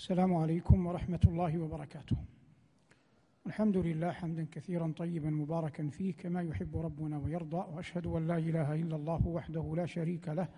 السلام عليكم ورحمة الله وبركاته. الحمد لله حمدا كثيرا طيبا مباركا فيه كما يحب ربنا ويرضى، وأشهد أن لا إله إلا الله وحده لا شريك له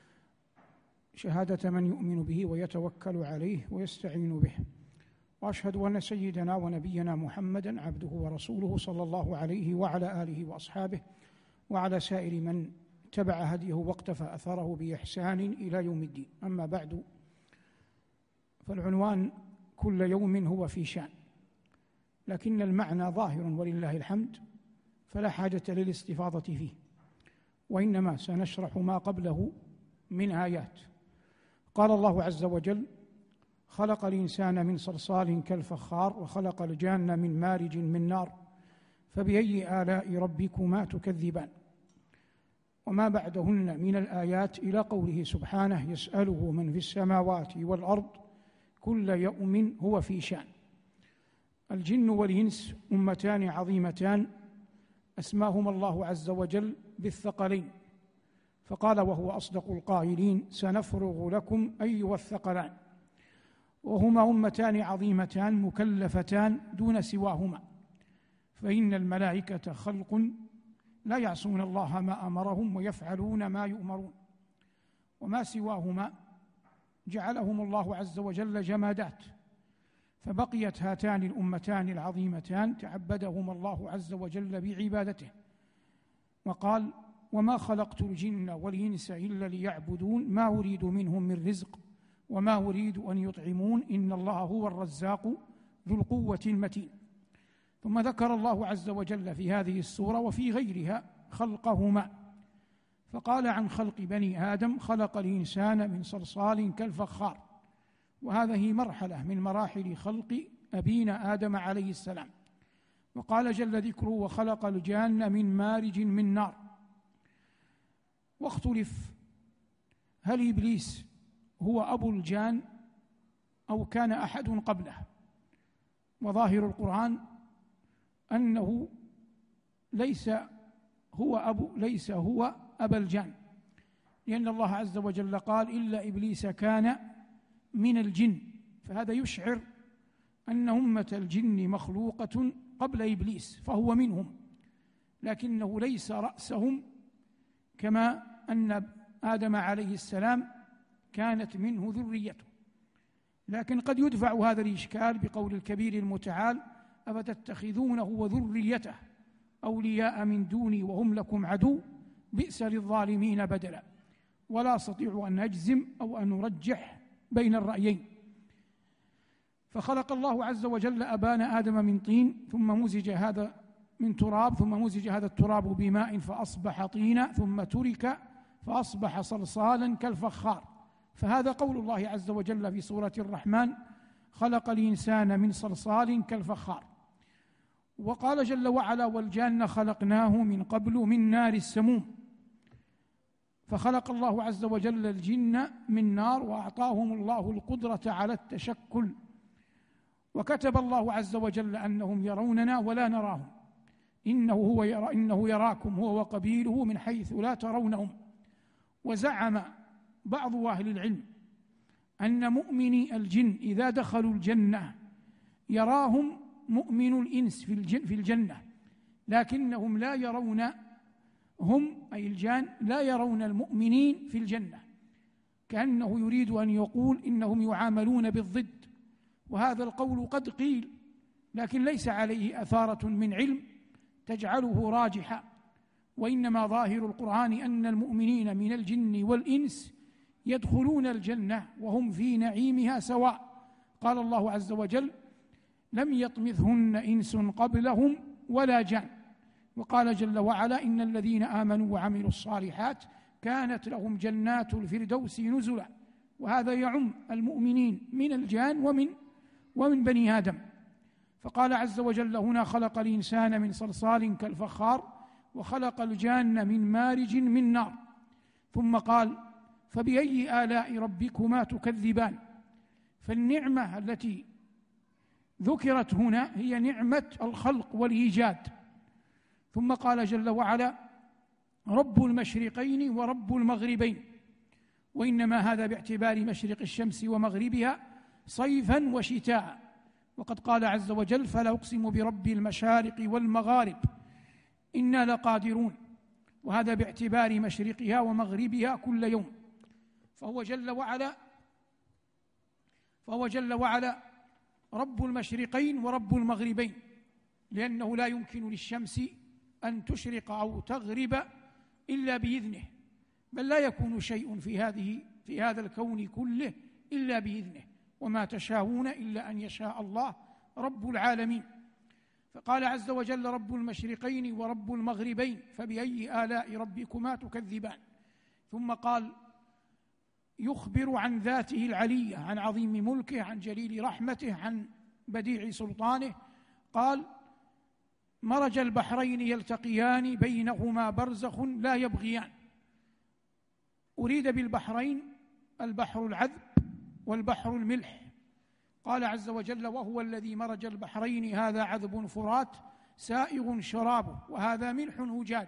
شهادة من يؤمن به ويتوكل عليه ويستعين به، وأشهد أن سيدنا ونبينا محمدا عبده ورسوله صلى الله عليه وعلى آله وأصحابه وعلى سائر من تبع هديه واقتفى أثره بإحسان إلى يوم الدين. أما بعد، فالعنوان كل يوم هو في شأن، لكن المعنى ظاهر ولله الحمد، فلا حاجة للاستفاضة فيه، وإنما سنشرح ما قبله من آيات. قال الله عز وجل: خلق الإنسان من صلصال كالفخار وخلق الجان من مارج من نار فبأي آلاء ربكما تكذبان. وما بعدهن من الآيات إلى قوله سبحانه: يسأله من في السماوات والأرض كل يوم هو في شأن. الجن والإنس أمتان عظيمتان أسماهما الله عز وجل بالثقلين، فقال وهو أصدق القائلين: سنفرغ لكم أيها الثقلان. وهما أمتان عظيمتان مكلفتان دون سواهما، فإن الملائكة خلق لا يعصون الله ما أمرهم ويفعلون ما يؤمرون، وما سواهما جعلهم الله عز وجل جمادات، فبقيت هاتان الأمتان العظيمتان تعبدهما الله عز وجل بعبادته، وقال: وما خلقت الجن والإنس إلا ليعبدون ما أريد منهم من رزق وما أريد أن يطعمون إن الله هو الرزاق ذو القوة المتين. ثم ذكر الله عز وجل في هذه السورة وفي غيرها خلقهما، فقال عن خلق بني آدم: خلق الإنسان من صلصال كالفخار، وهذه مرحلة من مراحل خلق أبينا آدم عليه السلام. وقال جل ذكره: وخلق الجان من مارج من نار. واختلف هل إبليس هو أبو الجان أو كان أحد قبله، وظاهر القرآن أنه ليس هو أبا الجان، لأن الله عز وجل قال: إلا إبليس كان من الجن، فهذا يشعر أن أمة الجن مخلوقة قبل إبليس فهو منهم، لكنه ليس رأسهم كما أن آدم عليه السلام كانت منه ذريته. لكن قد يدفع هذا الإشكال بقول الكبير المتعال: أفتتخذونه وذريته أولياء من دوني وهم لكم عدو بئس للظالمين بدلا. ولا أستطيع أن أجزم أو أن أرجح بين الرأيين. فخلق الله عز وجل أبانا آدم من طين، ثم مزج هذا من تراب، ثم مزج هذا التراب بماء فأصبح طينا، ثم ترك فأصبح صلصالا كالفخار. فهذا قول الله عز وجل في سورة الرحمن: خلق الإنسان من صلصال كالفخار. وقال جل وعلا: والجان خلقناه من قبل من نار السموم. فخلق الله عز وجل الجن من نار، وأعطاهم الله القدرة على التشكل، وكتب الله عز وجل أنهم يروننا ولا نراهم، إنه يراكم هو وقبيله من حيث لا ترونهم. وزعم بعض أهل العلم أن مؤمني الجن إذا دخلوا الجنة يراهم مؤمن الإنس في الجنة، لكنهم لا يرون، أي الجان لا يرون المؤمنين في الجنة، كأنه يريد أن يقول إنهم يعاملون بالضد. وهذا القول قد قيل، لكن ليس عليه أثارة من علم تجعله راجحا، وإنما ظاهر القرآن أن المؤمنين من الجن والإنس يدخلون الجنة وهم في نعيمها سواء. قال الله عز وجل: لم يطمثهن إنس قبلهم ولا جان. وقال جل وعلا: إن الذين آمنوا وعملوا الصالحات كانت لهم جنات الفردوس نزلا. وهذا يعم المؤمنين من الجان ومن بني آدم. فقال عز وجل هنا: خلق الإنسان من صلصال كالفخار وخلق الجان من مارج من نار. ثم قال: فبأي آلاء ربكما تكذبان. فالنعمة التي ذكرت هنا هي نعمة الخلق والإيجاد. ثم قال جل وعلا: رب المشرقين ورب المغربين. وإنما هذا باعتبار مشرق الشمس ومغربها صيفا وشتاء. وقد قال عز وجل: فلا أقسم برب المشارق والمغارب إنا لقادرون، وهذا باعتبار مشرقها ومغربها كل يوم. فهو جل وعلا رب المشرقين ورب المغربين، لأنه لا يمكن للشمس أن تشرق أو تغرب إلا بإذنه، بل لا يكون شيء في هذا الكون كله إلا بإذنه، وما تشاءون إلا أن يشاء الله رب العالمين. فقال عز وجل: رب المشرقين ورب المغربين فبأي آلاء ربكما تكذبان. ثم قال يخبر عن ذاته العلية، عن عظيم ملكه، عن جليل رحمته، عن بديع سلطانه. قال: مرج البحرين يلتقيان بينهما برزخ لا يبغيان. أريد بالبحرين البحر العذب والبحر الملح. قال عز وجل: وهو الذي مرج البحرين هذا عذب فرات سائغ شرابه وهذا ملح أجاج.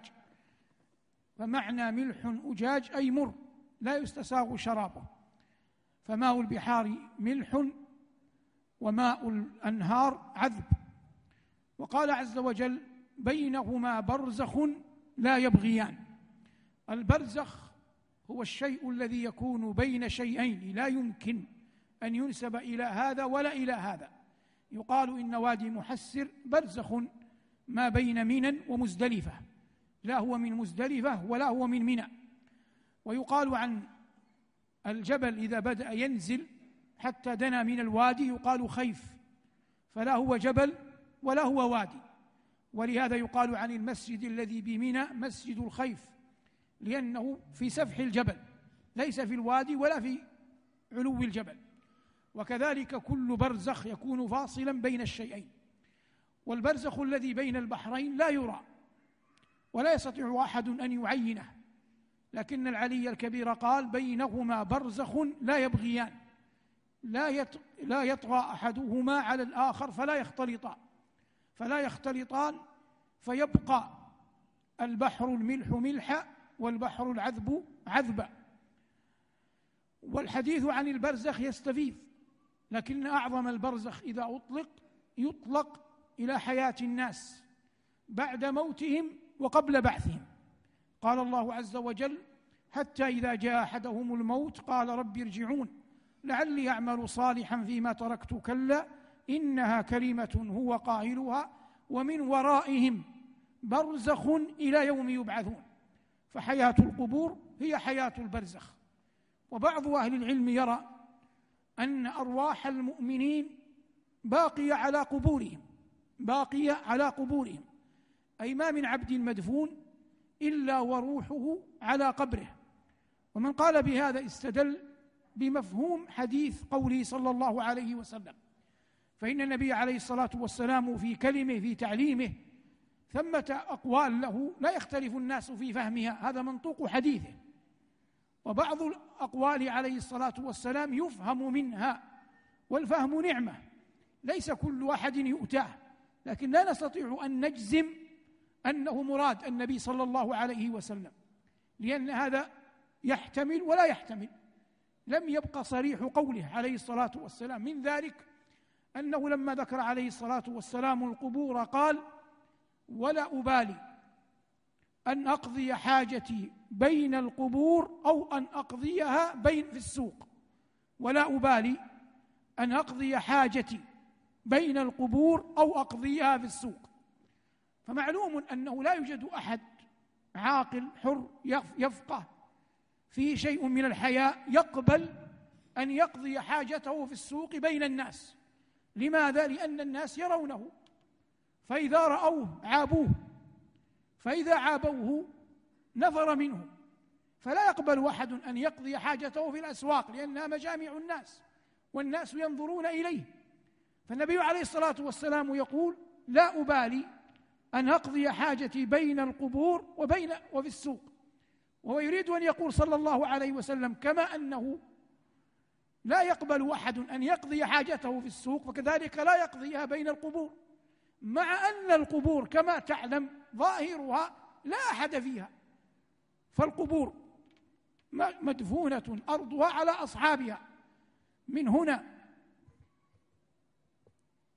فمعنى ملح أجاج أي مر لا يستساغ شرابه، فماء البحار ملح وماء الأنهار عذب. وقال عز وجل: بينهما برزخ لا يبغيان. البرزخ هو الشيء الذي يكون بين شيئين لا يمكن أن ينسب إلى هذا ولا إلى هذا. يقال إن وادي محسر برزخ ما بين منى ومزدلفة، لا هو من مزدلفة ولا هو من منى. ويقال عن الجبل إذا بدأ ينزل حتى دنا من الوادي يقال خيف، فلا هو جبل ولا هو وادي. ولهذا يقال عن المسجد الذي بمنى مسجد الخيف، لأنه في سفح الجبل ليس في الوادي ولا في علو الجبل. وكذلك كل برزخ يكون فاصلا بين الشيئين. والبرزخ الذي بين البحرين لا يرى ولا يستطيع أحد أن يعينه، لكن العلي الكبير قال: بينهما برزخ لا يبغيان، لا يطغى أحدهما على الآخر فلا يختلطان فيبقى البحر الملح ملحا والبحر العذب عذبا. والحديث عن البرزخ يستفيض، لكن أعظم البرزخ إذا يطلق إلى حياة الناس بعد موتهم وقبل بعثهم. قال الله عز وجل: حتى إذا جاء أحدهم الموت قال رب ارجعون لعلي أعمل صالحا فيما تركت كلا إنها كلمة هو قائلها ومن ورائهم برزخ إلى يوم يبعثون. فحياة القبور هي حياة البرزخ. وبعض أهل العلم يرى أن أرواح المؤمنين باقية على قبورهم، أي ما من عبد مدفون إلا وروحه على قبره. ومن قال بهذا استدل بمفهوم حديث قوله صلى الله عليه وسلم، فإن النبي عليه الصلاة والسلام في كلمه في تعليمه ثمة أقوال له لا يختلف الناس في فهمها، هذا منطوق حديثه. وبعض الأقوال عليه الصلاة والسلام يفهم منها، والفهم نعمة ليس كل أحد يؤتاه، لكن لا نستطيع أن نجزم أنه مراد النبي صلى الله عليه وسلم، لأن هذا يحتمل ولا يحتمل. لم يبقى صريح قوله عليه الصلاة والسلام. من ذلك أنه لما ذكر عليه الصلاة والسلام القبور قال: ولا أبالي أن أقضي حاجتي بين القبور أو أن أقضيها في السوق، ولا أبالي أن أقضي حاجتي بين القبور أو أقضيها في السوق. فمعلوم أنه لا يوجد أحد عاقل حر يفقه فيه شيء من الحياء يقبل أن يقضي حاجته في السوق بين الناس. لماذا؟ لأن الناس يرونه، فإذا رأوه عابوه، فإذا عابوه نفر منه. فلا يقبل أحد أن يقضي حاجته في الأسواق، لأنها مجامع الناس والناس ينظرون إليه. فالنبي عليه الصلاة والسلام يقول: لا أبالي أن أقضي حاجتي بين القبور وفي السوق. وهو يريد أن يقول صلى الله عليه وسلم كما أنه لا يقبل أحد أن يقضي حاجته في السوق، فكذلك لا يقضيها بين القبور، مع أن القبور كما تعلم ظاهرها لا أحد فيها، فالقبور مدفونة أرضها على أصحابها. من هنا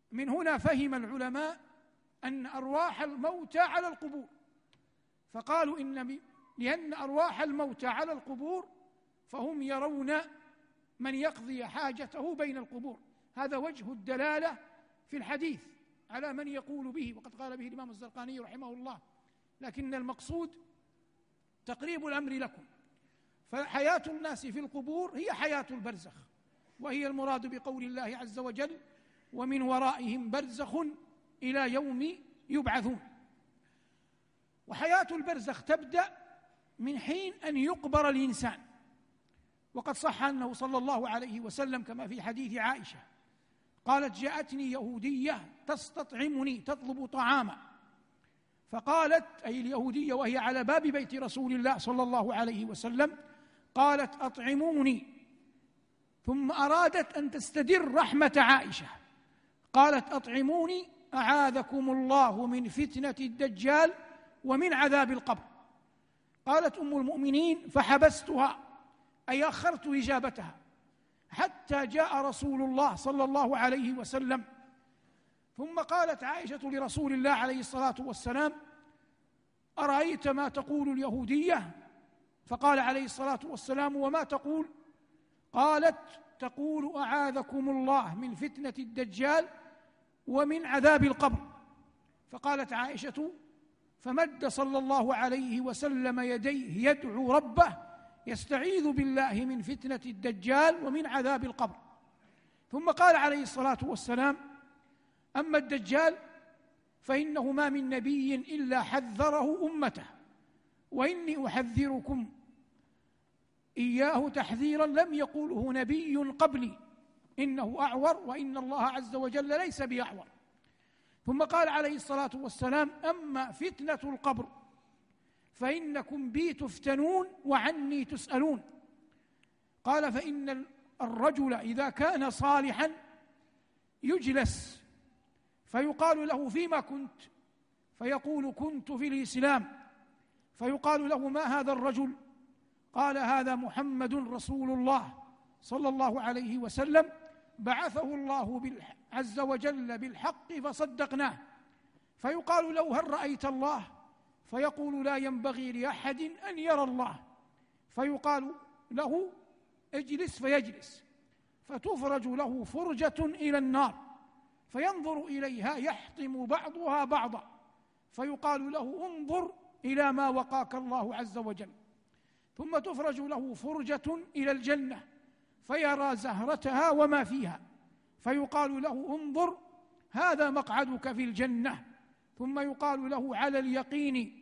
من هنا فهم العلماء أن أرواح الموتى على القبور، فقالوا لأن أرواح الموتى على القبور فهم يرون من يقضي حاجته بين القبور. هذا وجه الدلالة في الحديث على من يقول به، وقد قال به الإمام الزرقاني رحمه الله، لكن المقصود تقريب الأمر لكم. فحياة الناس في القبور هي حياة البرزخ، وهي المراد بقول الله عز وجل: ومن ورائهم برزخ إلى يوم يبعثون. وحياة البرزخ تبدأ من حين أن يقبر الإنسان، وقد صح أنه صلى الله عليه وسلم كما في حديث عائشة قالت: جاءتني يهودية تستطعمني تطلب طعاما، فقالت، أي اليهودية وهي على باب بيت رسول الله صلى الله عليه وسلم، قالت: أطعموني، ثم أرادت أن تستدر رحمة عائشة، قالت: أطعموني أعاذكم الله من فتنة الدجال ومن عذاب القبر. قالت أم المؤمنين: فحبستها، أي أخرت إجابتها حتى جاء رسول الله صلى الله عليه وسلم. ثم قالت عائشة لرسول الله عليه الصلاة والسلام: أرأيت ما تقول اليهودية؟ فقال عليه الصلاة والسلام: وما تقول؟ قالت: تقول أعاذكم الله من فتنة الدجال ومن عذاب القبر. فقالت عائشة: فمد صلى الله عليه وسلم يديه يدعو ربه يستعيذ بالله من فتنة الدجال ومن عذاب القبر. ثم قال عليه الصلاة والسلام: أما الدجال فإنه ما من نبي إلا حذره أمته، وإني أحذركم إياه تحذيرا لم يقوله نبي قبلي، إنه أعور وإن الله عز وجل ليس بأعور. ثم قال عليه الصلاة والسلام: أما فتنة القبر فإنكم بي تفتنون وعني تسألون. قال: فإن الرجل إذا كان صالحا يجلس فيقال له: فيما كنت؟ فيقول: كنت في الإسلام. فيقال له: ما هذا الرجل؟ قال: هذا محمد رسول الله صلى الله عليه وسلم، بعثه الله عز وجل بالحق فصدقناه. فيقال له: هل رأيت الله؟ فيقول: لا ينبغي لأحد أن يرى الله. فيقال له: اجلس، فيجلس، فتفرج له فرجة إلى النار فينظر إليها يحطم بعضها بعضا، فيقال له: انظر إلى ما وقاك الله عز وجل. ثم تفرج له فرجة إلى الجنة فيرى زهرتها وما فيها، فيقال له: انظر هذا مقعدك في الجنة. ثم يقال له: على اليقين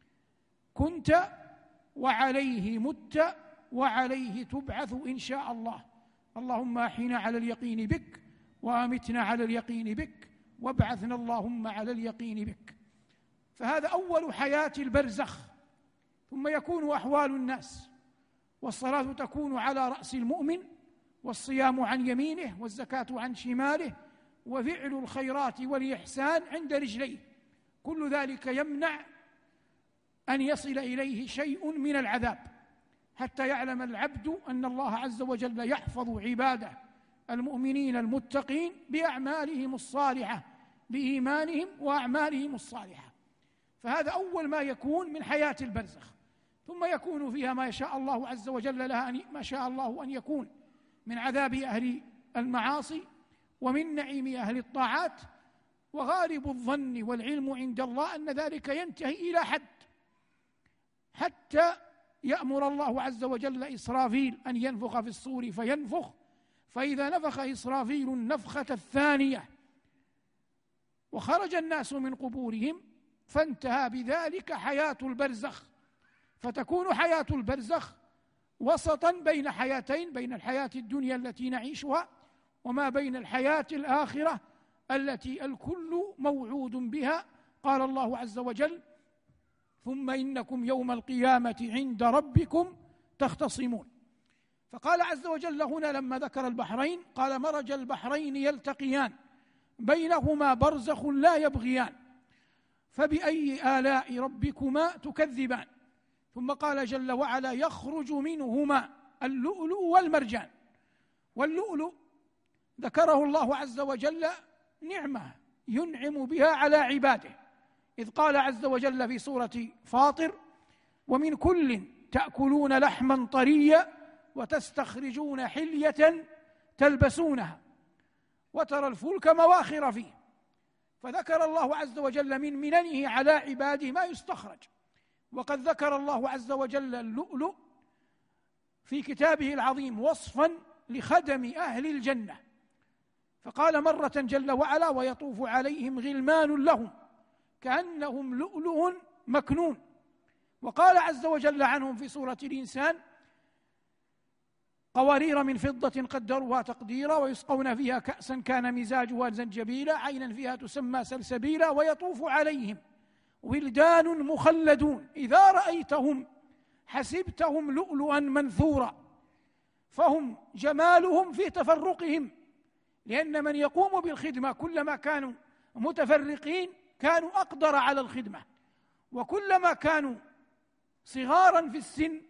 كنت وعليه مت وعليه تبعث إن شاء الله، اللهم أحينا على اليقين بك وأمتنا على اليقين بك وابعثنا اللهم على اليقين بك. فهذا أول حياة البرزخ. ثم يكون أحوال الناس، والصلاة تكون على رأس المؤمن، والصيام عن يمينه، والزكاة عن شماله، وفعل الخيرات والإحسان عند رجليه. كل ذلك يمنع أن يصل إليه شيء من العذاب، حتى يعلم العبد أن الله عز وجل يحفظ عباده المؤمنين المتقين بأعمالهم الصالحة، بإيمانهم وأعمالهم الصالحة. فهذا أول ما يكون من حياة البرزخ. ثم يكون فيها ما شاء الله عز وجل لها ما شاء الله أن يكون من عذاب أهل المعاصي ومن نعيم أهل الطاعات. وغالب الظن والعلم عند الله أن ذلك ينتهي إلى حد، حتى يأمر الله عز وجل إسرافيل أن ينفخ في الصور فينفخ، فإذا نفخ إسرافيل النفخة الثانية وخرج الناس من قبورهم فانتهى بذلك حياة البرزخ. فتكون حياة البرزخ وسطا بين حياتين، بين الحياة الدنيا التي نعيشها وما بين الحياة الآخرة التي الكل موعود بها. قال الله عز وجل: ثم إنكم يوم القيامة عند ربكم تختصمون. فقال عز وجل هنا لما ذكر البحرين قال: مرج البحرين يلتقيان بينهما برزخ لا يبغيان فبأي آلاء ربكما تكذبان. ثم قال جل وعلا: يخرج منهما اللؤلؤ والمرجان. واللؤلؤ ذكره الله عز وجل نعمة ينعم بها على عباده، إذ قال عز وجل في سورة فاطر: ومن كل تأكلون لحما طريا وتستخرجون حلية تلبسونها وترى الفلك مواخر فيه. فذكر الله عز وجل من مننه على عباده ما يستخرج. وقد ذكر الله عز وجل اللؤلؤ في كتابه العظيم وصفا لخدم أهل الجنة، فقال مرة جل وعلا: ويطوف عليهم غلمان لهم كأنهم لؤلؤ مكنون. وقال عز وجل عنهم في سورة الإنسان: قوارير من فضة قدروها تقديرا ويسقون فيها كأسا كان مزاجها زنجبيلا عينا فيها تسمى سلسبيلا ويطوف عليهم ولدان مخلدون إذا رأيتهم حسبتهم لؤلؤا منثورا. فهم جمالهم في تفرقهم، لأن من يقوم بالخدمة كلما كانوا متفرقين كانوا أقدر على الخدمة، وكلما كانوا صغارا في السن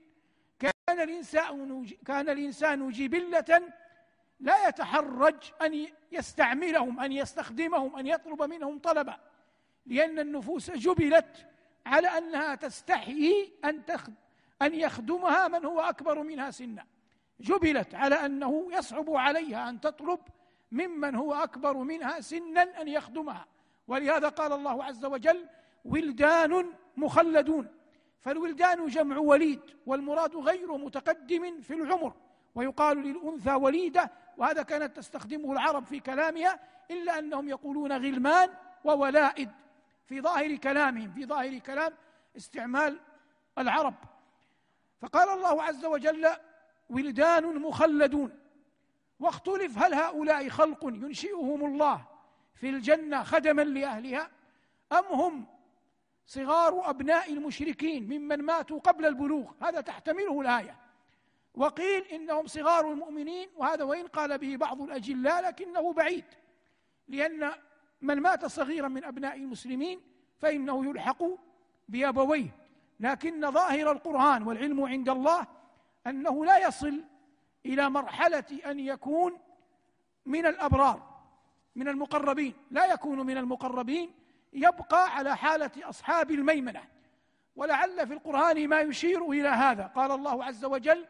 كان الإنسان جبلة لا يتحرج أن يستعملهم، أن يستخدمهم، أن يطلب منهم طلبا، لأن النفوس جبلت على أنها تستحيي أن يخدمها من هو أكبر منها سنا، جبلت على أنه يصعب عليها أن تطلب ممن هو أكبر منها سنا أن يخدمها. ولهذا قال الله عز وجل: ولدان مخلدون. فالولدان جمع وليد، والمراد غير متقدم في العمر، ويقال للأنثى وليدة، وهذا كانت تستخدمه العرب في كلامها، إلا أنهم يقولون غلمان وولائد في ظاهر كلامهم، في ظاهر كلام استعمال العرب. فقال الله عز وجل: ولدان مخلدون. واختلف هل هؤلاء خلق ينشئهم الله في الجنة خدما لأهلها، أم هم صغار أبناء المشركين ممن ماتوا قبل البلوغ، هذا تحتمله الآية. وقيل إنهم صغار المؤمنين، وهذا وإن قال به بعض الأجلاء لكنه بعيد، لأن من مات صغيرا من أبناء المسلمين فإنه يلحق بأبويه، لكن ظاهر القرآن والعلم عند الله أنه لا يصل إلى مرحلة أن يكون من الأبرار من المقربين، لا يكون من المقربين، يبقى على حالة أصحاب الميمنة. ولعل في القرآن ما يشير إلى هذا. قال الله عز وجل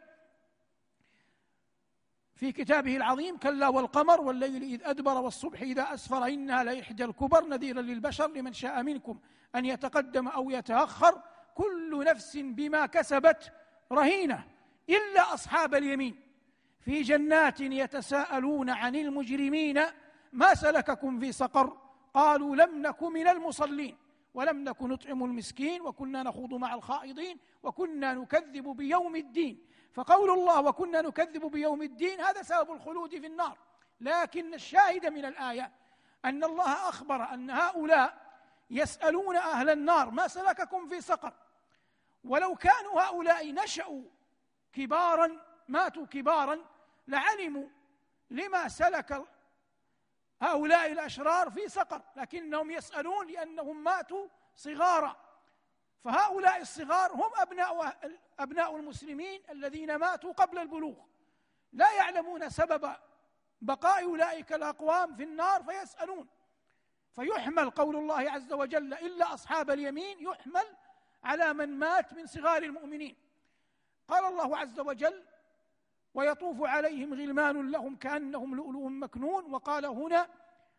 في كتابه العظيم: كلا والقمر والليل إذ أدبر والصبح إذا أسفر إنها لإحدى الكبر نذيرا للبشر لمن شاء منكم أن يتقدم أو يتأخر كل نفس بما كسبت رهينة إلا أصحاب اليمين في جنات يتساءلون عن المجرمين ما سلككم في سقر قالوا لم نك من المصلين ولم نك نطعم المسكين وكنا نخوض مع الخائضين وكنا نكذب بيوم الدين. فقول الله وكنا نكذب بيوم الدين هذا سبب الخلود في النار، لكن الشاهد من الآية أن الله أخبر أن هؤلاء يسألون أهل النار ما سلككم في سقر، ولو كانوا هؤلاء نشأوا كبارا ماتوا كبارا لعلموا لما سلك هؤلاء الأشرار في سقر، لكنهم يسألون لأنهم ماتوا صغارا. فهؤلاء الصغار هم أبناء المسلمين الذين ماتوا قبل البلوغ، لا يعلمون سبب بقاء أولئك الأقوام في النار فيسألون. فيحمل قول الله عز وجل إلا أصحاب اليمين يحمل على من مات من صغار المؤمنين. قال الله عز وجل ويطوف عليهم غلمان لهم كأنهم لؤلؤ مكنون، وقال هنا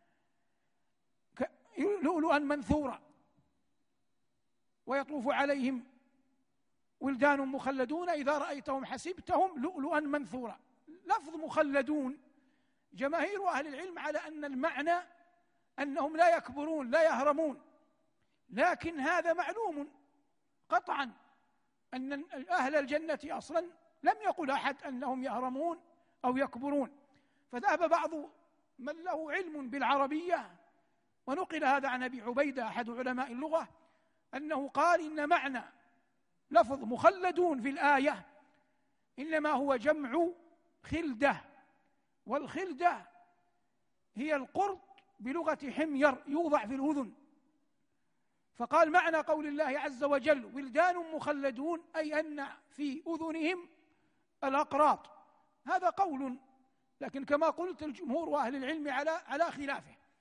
لؤلؤا منثورا. ويطوف عليهم ولدان مخلدون إذا رأيتهم حسبتهم لؤلؤا منثورا. لفظ مخلدون جماهير أهل العلم على أن المعنى أنهم لا يكبرون لا يهرمون، لكن هذا معلوم قطعا أن أهل الجنة أصلا لم يقل أحد أنهم يهرمون أو يكبرون. فذهب بعض من له علم بالعربية، ونقل هذا عن أبي عبيدة أحد علماء اللغة، أنه قال إن معنى لفظ مخلدون في الآية إنما هو جمع خلدة، والخلدة هي القرط بلغة حمير يوضع في الأذن. فقال معنى قول الله عز وجل ولدان مخلدون أي أن في أذنهم الأقراط. هذا قول، لكن كما قلت الجمهور وأهل العلم على خلافه.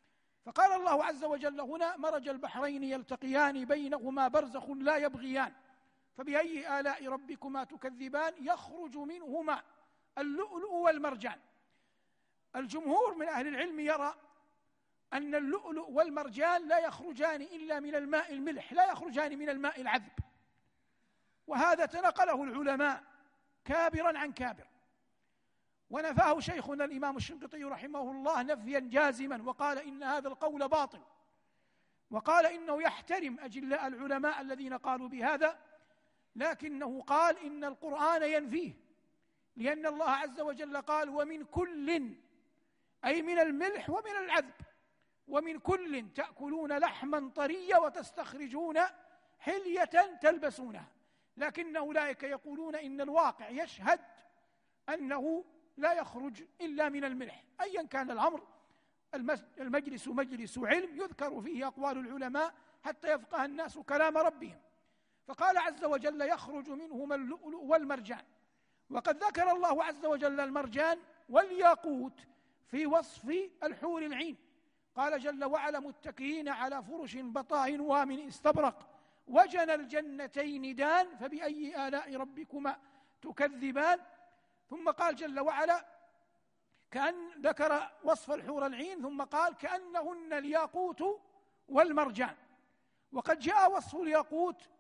فقال الله عز وجل هنا: مرج البحرين يلتقيان بينهما برزخ لا يبغيان فبأي آلاء ربكما تكذبان يخرج منهما اللؤلؤ والمرجان. الجمهور من أهل العلم يرى أن اللؤلؤ والمرجان لا يخرجان إلا من الماء الملح، لا يخرجان من الماء العذب، وهذا تنقله العلماء كابرا عن كابر، ونفاه شيخنا الإمام الشنقيطي رحمه الله نفيا جازما، وقال إن هذا القول باطل، وقال إنه يحترم أجلاء العلماء الذين قالوا بهذا، لكنه قال إن القرآن ينفيه، لأن الله عز وجل قال: ومن كل، أي من الملح ومن العذب، ومن كل تأكلون لحما طريا وتستخرجون حلية تلبسونها. لكن أولئك يقولون إن الواقع يشهد أنه لا يخرج إلا من الملح. أيا كان الأمر، المجلس مجلس علم يذكر فيه أقوال العلماء حتى يفقه الناس كلام ربهم. فقال عز وجل: يخرج منهما اللؤلؤ والمرجان. وقد ذكر الله عز وجل المرجان والياقوت في وصف الحور العين، قال جل وعلا: متكئين على فرش بطائنها من استبرق وجنى الجنتين دان فبأي آلاء ربكما تكذبان. ثم قال جل وعلا كأن ذكر وصف الحور العين، ثم قال: كأنهن الياقوت والمرجان. وقد جاء وصف الياقوت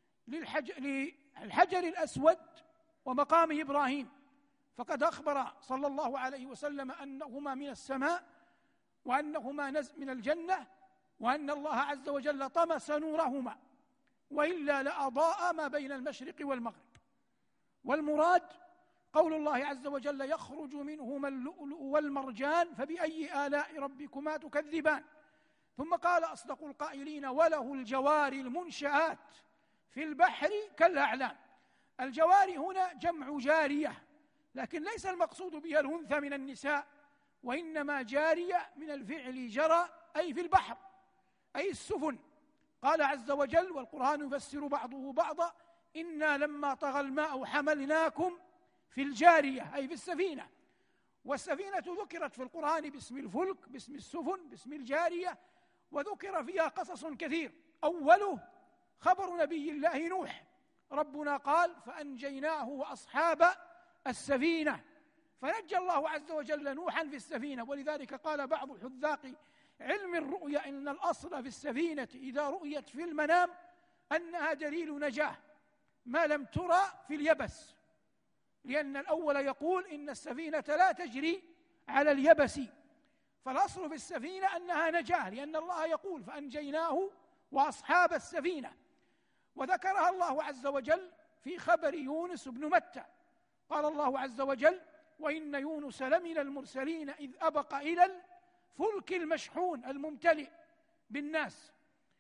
للحجر الأسود ومقام إبراهيم، فقد أخبر صلى الله عليه وسلم أنهما من السماء، وأنهما من الجنة، وأن الله عز وجل طمس نورهما، وإلا لأضاء ما بين المشرق والمغرب. والمراد قول الله عز وجل: يخرج منهما اللؤلؤ والمرجان فبأي آلاء ربكما تكذبان. ثم قال أصدق القائلين: وله الجوار المنشآت في البحر كالأعلام. الجوار هنا جمع جارية، لكن ليس المقصود بها الأنثى من النساء، وإنما جارية من الفعل جرى، أي في البحر، أي السفن. قال عز وجل، والقرآن يفسر بعضه بعضا: إنا لما طغى الماء حملناكم في الجارية، أي في السفينة. والسفينة ذكرت في القرآن باسم الفلك، باسم السفن، باسم الجارية، وذكر فيها قصص كثير. أوله خبر نبي الله نوح، ربنا قال: فأنجيناه وأصحاب السفينة، فنجى الله عز وجل نوحا في السفينة. ولذلك قال بعض حذاق علم الرؤيا إن الأصل في السفينة إذا رؤيت في المنام أنها دليل نجاة ما لم ترى في اليبس، لأن الأول يقول إن السفينة لا تجري على اليبس، فالأصل في السفينة أنها نجاة، لأن الله يقول: فأنجيناه وأصحاب السفينة. وذكرها الله عز وجل في خبر يونس بن متى، قال الله عز وجل: وإن يونس لمن المرسلين إذ أبق إلى الفلك المشحون الممتلئ بالناس.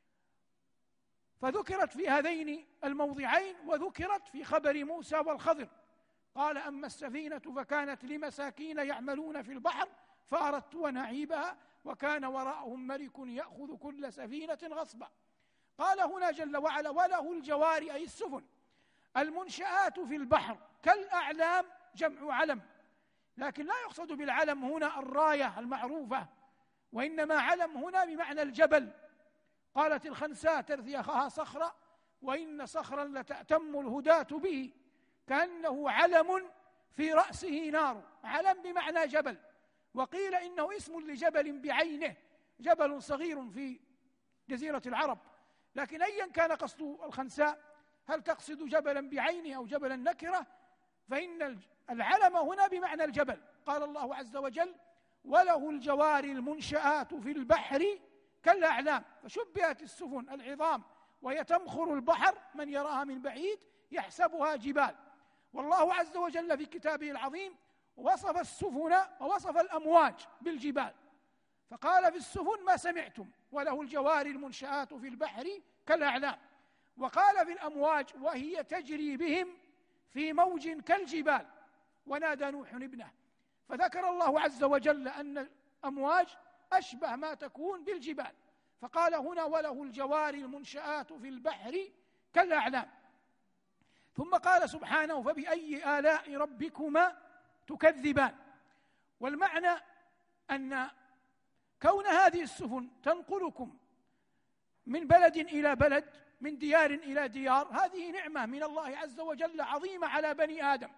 فذكرت في هذين الموضعين، وذكرت في خبر موسى والخضر، قال: أما السفينة فكانت لمساكين يعملون في البحر فأردت أن أعيبها وكان وراءهم ملك يأخذ كل سفينة غصبا. قال هنا جل وعلا: وله الجوار، أي السفن، المنشآت في البحر كالأعلام، جمع علم، لكن لا يقصد بالعلم هنا الراية المعروفة، وإنما علم هنا بمعنى الجبل. قالت الخنساء ترثي أخاها صخرة: وإن صخرا لتأتم الهداة به كأنه علم في رأسه نار. علم بمعنى جبل، وقيل إنه اسم لجبل بعينه، جبل صغير في جزيرة العرب. لكن أيا كان قصد الخنساء، هل تقصد جبلا بعينه أو جبلا نكرة، فإن العلم هنا بمعنى الجبل. قال الله عز وجل: وله الجوار المنشآت في البحر كالأعلام، فشبهت السفن العظام وهي تمخر البحر، من يراها من بعيد يحسبها جبال. والله عز وجل في كتابه العظيم وصف السفن ووصف الأمواج بالجبال، فقال في السفن ما سمعتم: وله الجوار المنشآت في البحر كالأعلام. وقال في الأمواج: وهي تجري بهم في موج كالجبال. ونادى نوح ابنه، فذكر الله عز وجل أن الأمواج أشبه ما تكون بالجبال، فقال هنا: وله الجوار المنشآت في البحر كالأعلام. ثم قال سبحانه: فبأي آلاء ربكما تكذبان. والمعنى أن كون هذه السفن تنقلكم من بلد إلى بلد، من ديار إلى ديار، هذه نعمة من الله عز وجل عظيمة على بني آدم،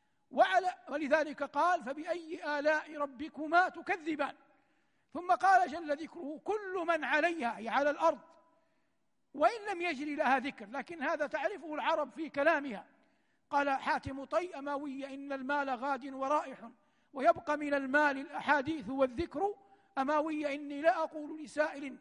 ولذلك قال: فبأي آلاء ربكما تكذبان. ثم قال جل ذكره: كل من عليها، أي على الأرض، وإن لم يجري لها ذكر، لكن هذا تعرفه العرب في كلامها. قال حاتم طي أماوية: إن المال غاد ورائح، ويبقى من المال الأحاديث والذكر. أماوية إني لا أقول لسائل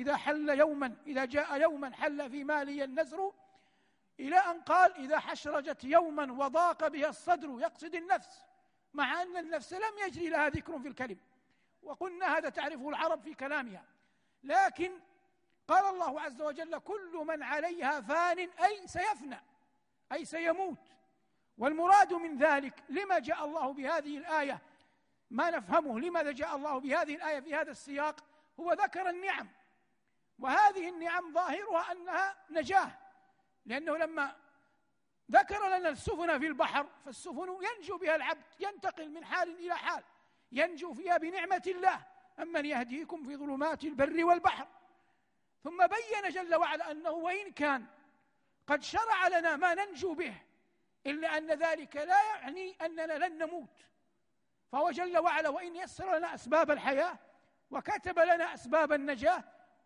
إذا جاء يوما حل في مالي النزر، إلى أن قال: إذا حشرجت يوما وضاق بها الصدر، يقصد النفس، مع أن النفس لم يجري لها ذكر في الكلم. وقلنا هذا تعرفه العرب في كلامها. لكن قال الله عز وجل: كل من عليها فان، أي سيفنى، أي سيموت. والمراد من ذلك، لما جاء الله بهذه الآية، ما نفهمه لماذا جاء الله بهذه الآية في هذا السياق. هو ذكر النعم، وهذه النعم ظاهرها أنها نجاة، لأنه لما ذكر لنا السفن في البحر، فالسفن ينجو بها العبد، ينتقل من حال إلى حال، ينجو فيها بنعمة الله: أمن يهديكم في ظلمات البر والبحر. ثم بين جل وعلا أنه وإن كان قد شرع لنا ما ننجو به، إلا أن ذلك لا يعني أننا لن نموت. فهو جل وعلا وإن يسر لنا أسباب الحياة، وكتب لنا أسباب النجاة،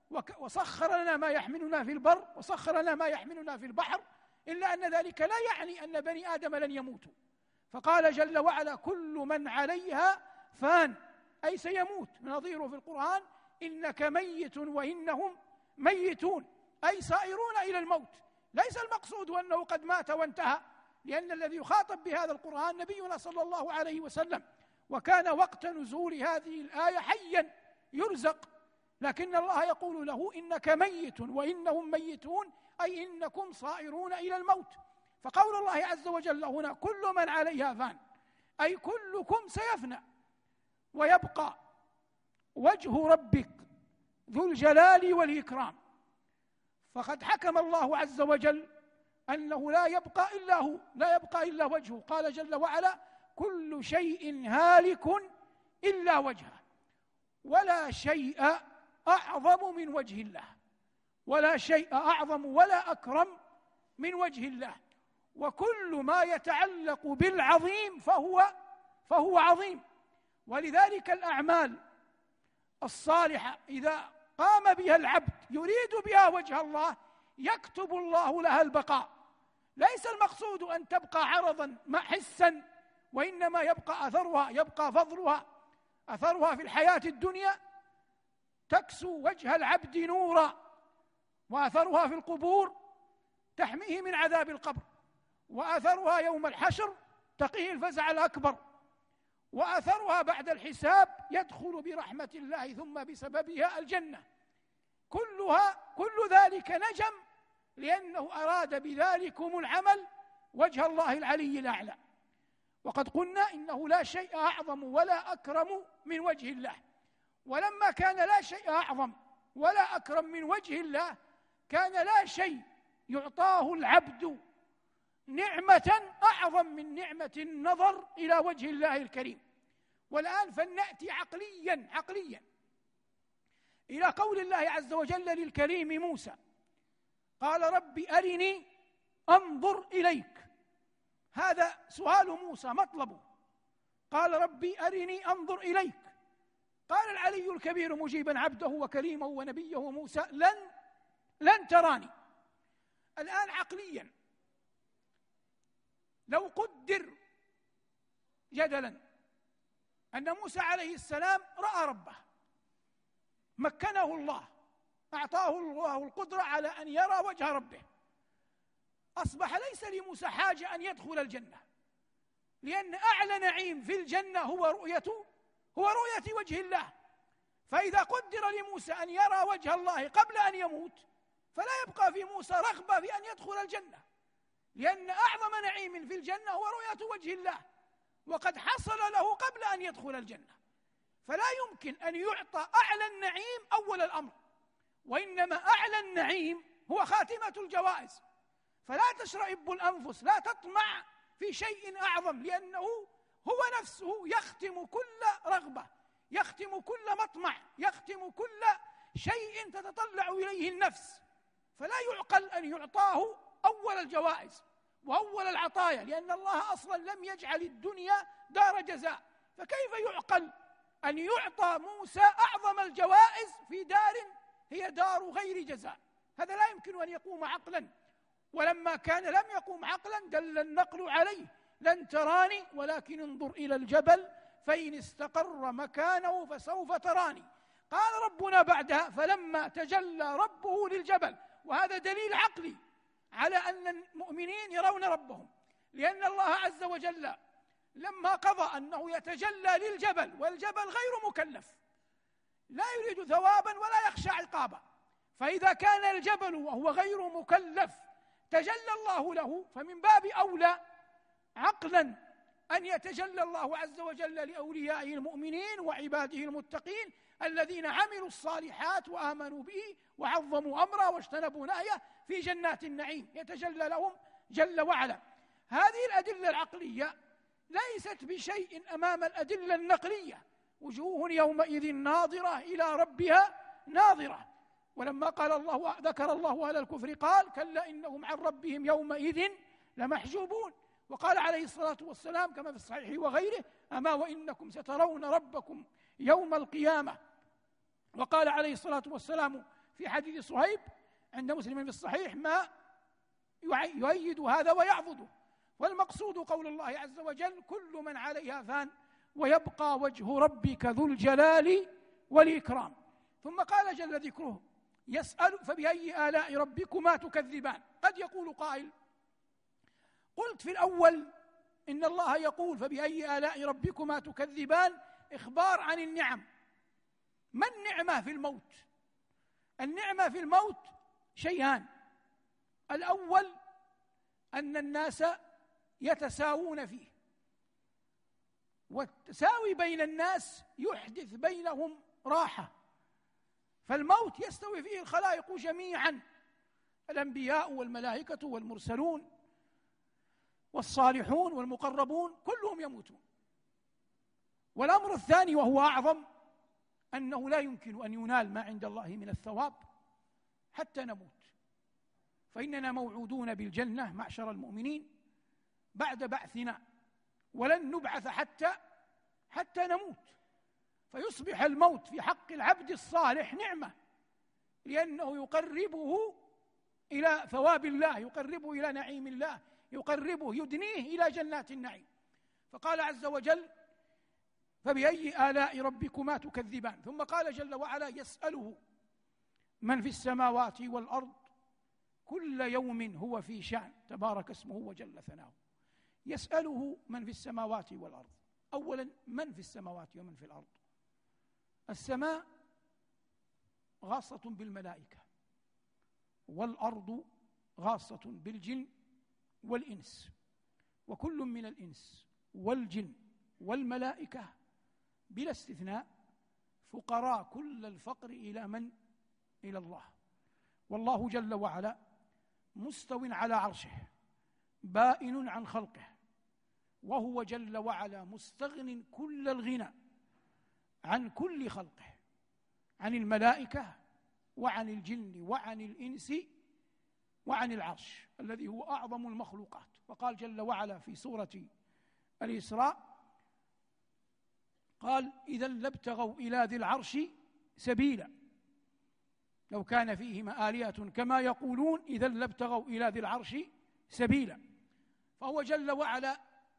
وسخر لنا ما يحملنا في البر، وسخر لنا ما يحملنا في البحر، إلا أن ذلك لا يعني أن بني آدم لن يموتوا. فقال جل وعلا: كل من عليها فان، أي سيموت. نظيره في القرآن: إنك ميت وإنهم ميتون، أي صائرون إلى الموت. ليس المقصود أنه قد مات وانتهى، لأن الذي يخاطب بهذا القرآن نبينا صلى الله عليه وسلم، وكان وقت نزول هذه الآية حيا يرزق، لكن الله يقول له: إنك ميت وإنهم ميتون، أي إنكم صائرون إلى الموت. فقول الله عز وجل هنا: كل من عليها فان، أي كلكم سيفنى، ويبقى وجه ربك ذو الجلال والإكرام. فقد حكم الله عز وجل أنه لا يبقى إلا هو، لا يبقى إلا وجهه. قال جل وعلا: كل شيء هالك إلا وجهه، ولا شيء أعظم من وجه الله، ولا شيء أعظم ولا أكرم من وجه الله. وكل ما يتعلق بالعظيم فهو عظيم. ولذلك الأعمال الصالحة إذا قام بها العبد يريد بها وجه الله، يكتب الله لها البقاء. ليس المقصود أن تبقى عرضا حسا، وإنما يبقى أثرها، يبقى فضلها، أثرها في الحياة الدنيا تكسو وجه العبد نورا، وأثرها في القبور تحميه من عذاب القبر، وأثرها يوم الحشر تقيه الفزع الأكبر، وأثرها بعد الحساب يدخل برحمة الله ثم بسببها الجنة. كل ذلك نجم، لأنه أراد بذلكم العمل وجه الله العلي الأعلى. وقد قلنا إنه لا شيء أعظم ولا أكرم من وجه الله. ولما كان لا شيء أعظم ولا أكرم من وجه الله، كان لا شيء يعطاه العبد نعمة أعظم من نعمة النظر إلى وجه الله الكريم. والآن فلنأتي عقليا إلى قول الله عز وجل للكريم موسى: قال رب أرني أنظر إليك. هذا سؤال موسى، مطلبه. قال ربي أرني أنظر إليك. قال العلي الكبير مجيبا عبده وكريمه ونبيه موسى: لن تراني. الآن عقليا لو قدر جدلا أن موسى عليه السلام رأى ربه، مكنه الله، أعطاه الله القدرة على أن يرى وجه ربه، أصبح ليس لموسى حاجة أن يدخل الجنة، لأن أعلى نعيم في الجنة هو رؤية وجه الله. فإذا قدر لموسى أن يرى وجه الله قبل أن يموت، فلا يبقى في موسى رغبة في أن يدخل الجنة، لأن أعظم نعيم في الجنة هو رؤية وجه الله، وقد حصل له قبل أن يدخل الجنة. فلا يمكن أن يعطى أعلى النعيم أول الأمر، وإنما أعلى النعيم هو خاتمة الجوائز. فلا تشرئب الأنفس، لا تطمع في شيء أعظم، لأنه هو نفسه يختم كل رغبة، يختم كل مطمع، يختم كل شيء تتطلع إليه النفس، فلا يعقل أن يعطاه أول الجوائز وأول العطايا، لأن الله أصلا لم يجعل الدنيا دار جزاء، فكيف يعقل أن يعطى موسى أعظم الجوائز في دار هي دار غير جزاء؟ هذا لا يمكن أن يقوم عقلا، ولما كان لم يقوم عقلا دل النقل عليه: لن تراني ولكن انظر إلى الجبل فإن استقر مكانه فسوف تراني. قال ربنا بعدها: فلما تجلى ربه للجبل، وهذا دليل عقلي على أن المؤمنين يرون ربهم، لأن الله عز وجل لما قضى أنه يتجلى للجبل، والجبل غير مكلف لا يريد ثوابا ولا يخشى عقابا، فإذا كان الجبل وهو غير مكلف تجلى الله له، فمن باب أولى عقلا أن يتجلى الله عز وجل لأوليائه المؤمنين وعباده المتقين الذين عملوا الصالحات وآمنوا به وعظموا أمره واجتنبوا نهيه في جنات النعيم، يتجلى لهم جل وعلا. هذه الأدلة العقلية ليست بشيء أمام الأدلة النقلية: وجوه يومئذ ناظرة إلى ربها ناظرة. ولما قال الله ذكر الله أهل الكفر قال: كلا إنهم عن ربهم يومئذ لمحجوبون. وقال عليه الصلاة والسلام كما في الصحيح وغيره: أما وإنكم سترون ربكم يوم القيامة. وقال عليه الصلاة والسلام في حديث صهيب عند مسلم في الصحيح ما يؤيد هذا ويعضده. والمقصود قول الله عز وجل: كل من عليها فان ويبقى وجه ربك ذو الجلال والإكرام. ثم قال جل ذكره: يسأل فبأي آلاء ربكما تكذبان. قد يقول قائل: قلت في الأول إن الله يقول فبأي آلاء ربكما تكذبان إخبار عن النعم. ما النعمة في الموت؟ النعمة في الموت شيئان: الأول أن الناس يتساوون فيه، والتساوي بين الناس يحدث بينهم راحة، فالموت يستوي فيه الخلائق جميعا، الأنبياء والملائكة والمرسلون والصالحون والمقربون كلهم يموتون. والأمر الثاني وهو أعظم أنه لا يمكن أن ينال ما عند الله من الثواب حتى نموت، فإننا موعودون بالجنة معشر المؤمنين بعد بعثنا، ولن نبعث حتى نموت، فيصبح الموت في حق العبد الصالح نعمة، لأنه يقربه إلى ثواب الله، يقربه إلى نعيم الله، يقربه يدنيه إلى جنات النعيم. فقال عز وجل: فبأي آلاء ربكما تكذبان. ثم قال جل وعلا: يسأله من في السماوات والأرض كل يوم هو في شأن تبارك اسمه وجل ثناؤه. يسأله من في السماوات والأرض. أولا، من في السماوات ومن في الأرض؟ السماء غاصة بالملائكة، والأرض غاصة بالجن والإنس، وكل من الإنس والجن والملائكة بلا استثناء فقراء كل الفقر إلى من؟ إلى الله. والله جل وعلا مستو على عرشه بائن عن خلقه، وهو جل وعلا مستغن كل الغنى عن كل خلقه، عن الملائكة وعن الجن وعن الإنس وعن العرش الذي هو أعظم المخلوقات. وقال جل وعلا في سورة الإسراء قال: إذا لابتغوا إلى ذي العرش سبيلا لو كان فيهما آلهة كما يقولون إذا لابتغوا إلى ذي العرش سبيلا. فهو جل وعلا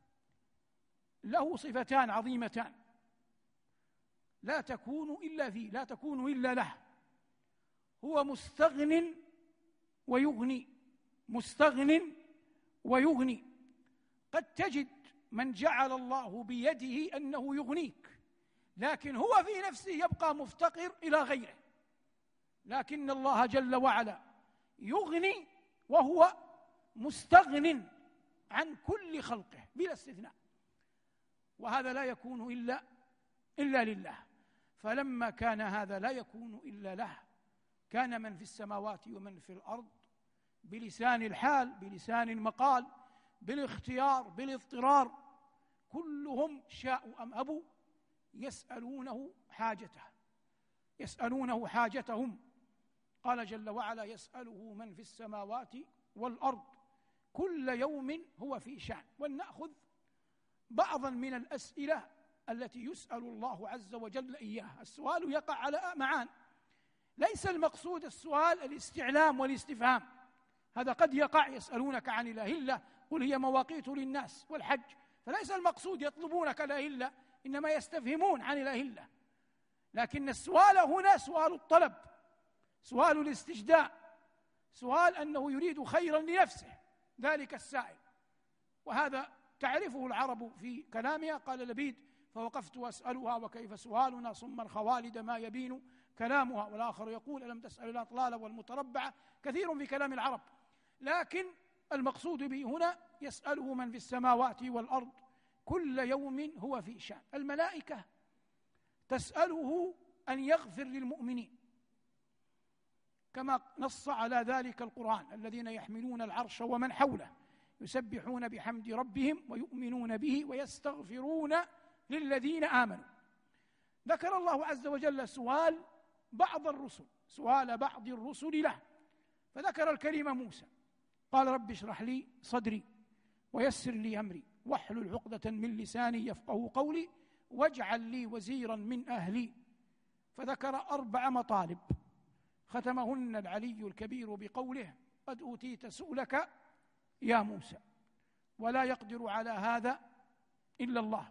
له صفتان عظيمتان لا تكون إلا فيه، لا تكون إلا له. هو مستغن ويغني، مستغن ويغني. قد تجد من جعل الله بيده أنه يغنيك، لكن هو في نفسه يبقى مفتقر إلى غيره، لكن الله جل وعلا يغني وهو مستغن عن كل خلقه بلا استثناء، وهذا لا يكون إلا لله. فلما كان هذا لا يكون إلا له، كان من في السماوات ومن في الأرض بلسان الحال، بلسان المقال، بالاختيار، بالاضطرار، كلهم شاءوا أم أبوا يسألونه حاجته، يسألونه حاجتهم. قال جل وعلا: يسأله من في السماوات والأرض كل يوم هو في شأن. ولنأخذ بعضا من الأسئلة التي يسأل الله عز وجل إياها. السؤال يقع على معان، ليس المقصود السؤال الاستعلام والاستفهام، هذا قد يقع. يسألونك عن الأهلة قل هي مواقيت للناس والحج، فليس المقصود يطلبونك الأهلة، إنما يستفهمون عن الأهلة. لكن السؤال هنا سؤال الطلب، سؤال الاستجداء، سؤال أنه يريد خيرا لنفسه ذلك السائل. وهذا تعرفه العرب في كلامها. قال لبيد: فوقفت أسألها وكيف سؤالنا صما خوالد ما يبين كلامها. والآخر يقول: ألم تسأل الأطلال والمتربعة. كثير في كلام العرب، لكن المقصود به هنا يسأله من في السماوات والأرض كل يوم هو في شأن. الملائكة تسأله أن يغفر للمؤمنين، كما نص على ذلك القرآن: الذين يحملون العرش ومن حوله يسبحون بحمد ربهم ويؤمنون به ويستغفرون للذين آمنوا. ذكر الله عز وجل سؤال بعض الرسل، سؤال بعض الرسل له، فذكر الكريم موسى، قال: رب اشرح لي صدري ويسر لي أمري واحلل عقدة من لساني يفقهوا قولي واجعل لي وزيرا من أهلي. فذكر 4 مطالب ختمهن العلي الكبير بقوله: قد أوتيت سؤلك يا موسى ولا يقدر على هذا إلا الله.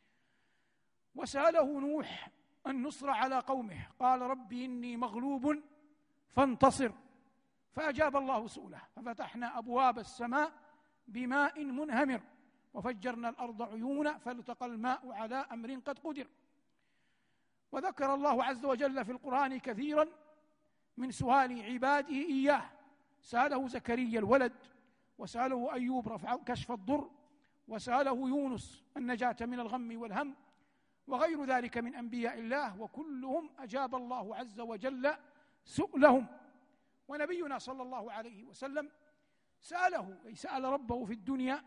وسأله نوح النصر على قومه، قال: رب إني مغلوب فانتصر، فأجاب الله سؤله، ففتحنا أبواب السماء بماء منهمر وفجرنا الأرض عيونا فالتقى الماء على أمر قد قدر. وذكر الله عز وجل في القرآن كثيرا من سؤال عباده إياه. سأله زكريا الولد، وسأله أيوب رفع كشف الضر، وسأله يونس النجاة من الغم والهم، وغير ذلك من أنبياء الله، وكلهم أجاب الله عز وجل سؤلهم. ونبينا صلى الله عليه وسلم سأله، أي سأل ربه في الدنيا،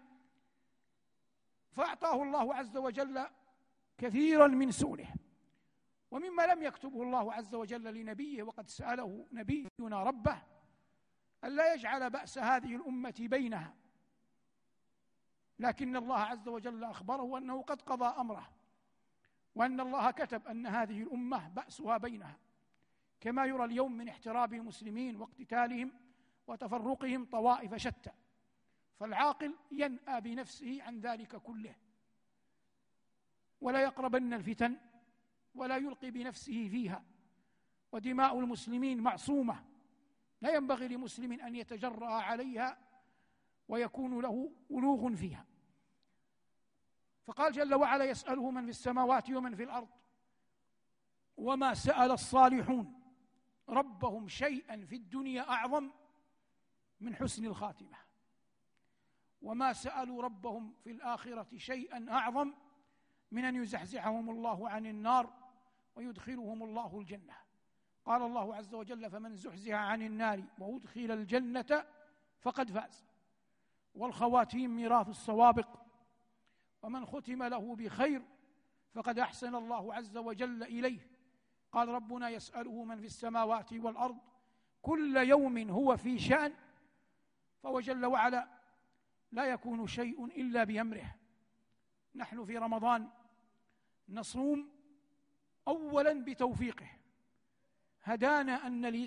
فأعطاه الله عز وجل كثيرا من سؤله. ومما لم يكتبه الله عز وجل لنبيه وقد سأله نبينا ربه ألا يجعل بأس هذه الأمة بينها، لكن الله عز وجل أخبره أنه قد قضى أمره، وأن الله كتب أن هذه الأمة بأسها بينها، كما يرى اليوم من احتراب المسلمين واقتتالهم وتفرقهم طوائف شتى. فالعاقل ينأى بنفسه عن ذلك كله، ولا يقربن الفتن ولا يلقي بنفسه فيها. ودماء المسلمين معصومة، لا ينبغي لمسلم أن يتجرأ عليها ويكون له ولوغ فيها. فقال جل وعلا: يسأله من في السماوات ومن في الأرض. وما سأل الصالحون ربهم شيئا في الدنيا أعظم من حسن الخاتمة، وما سألوا ربهم في الآخرة شيئا أعظم من أن يزحزحهم الله عن النار ويدخلهم الله الجنة. قال الله عز وجل: فمن زحزح عن النار وأدخل الجنة فقد فاز. والخواتيم ميراث السوابق، ومن ختم له بخير فقد أحسن الله عز وجل إليه. قال ربنا: يسأله من في السماوات والأرض كل يوم هو في شأن. فهو جل وعلا لا يكون شيء إلا بأمره. نحن في رمضان نصوم أولا بتوفيقه، هدانا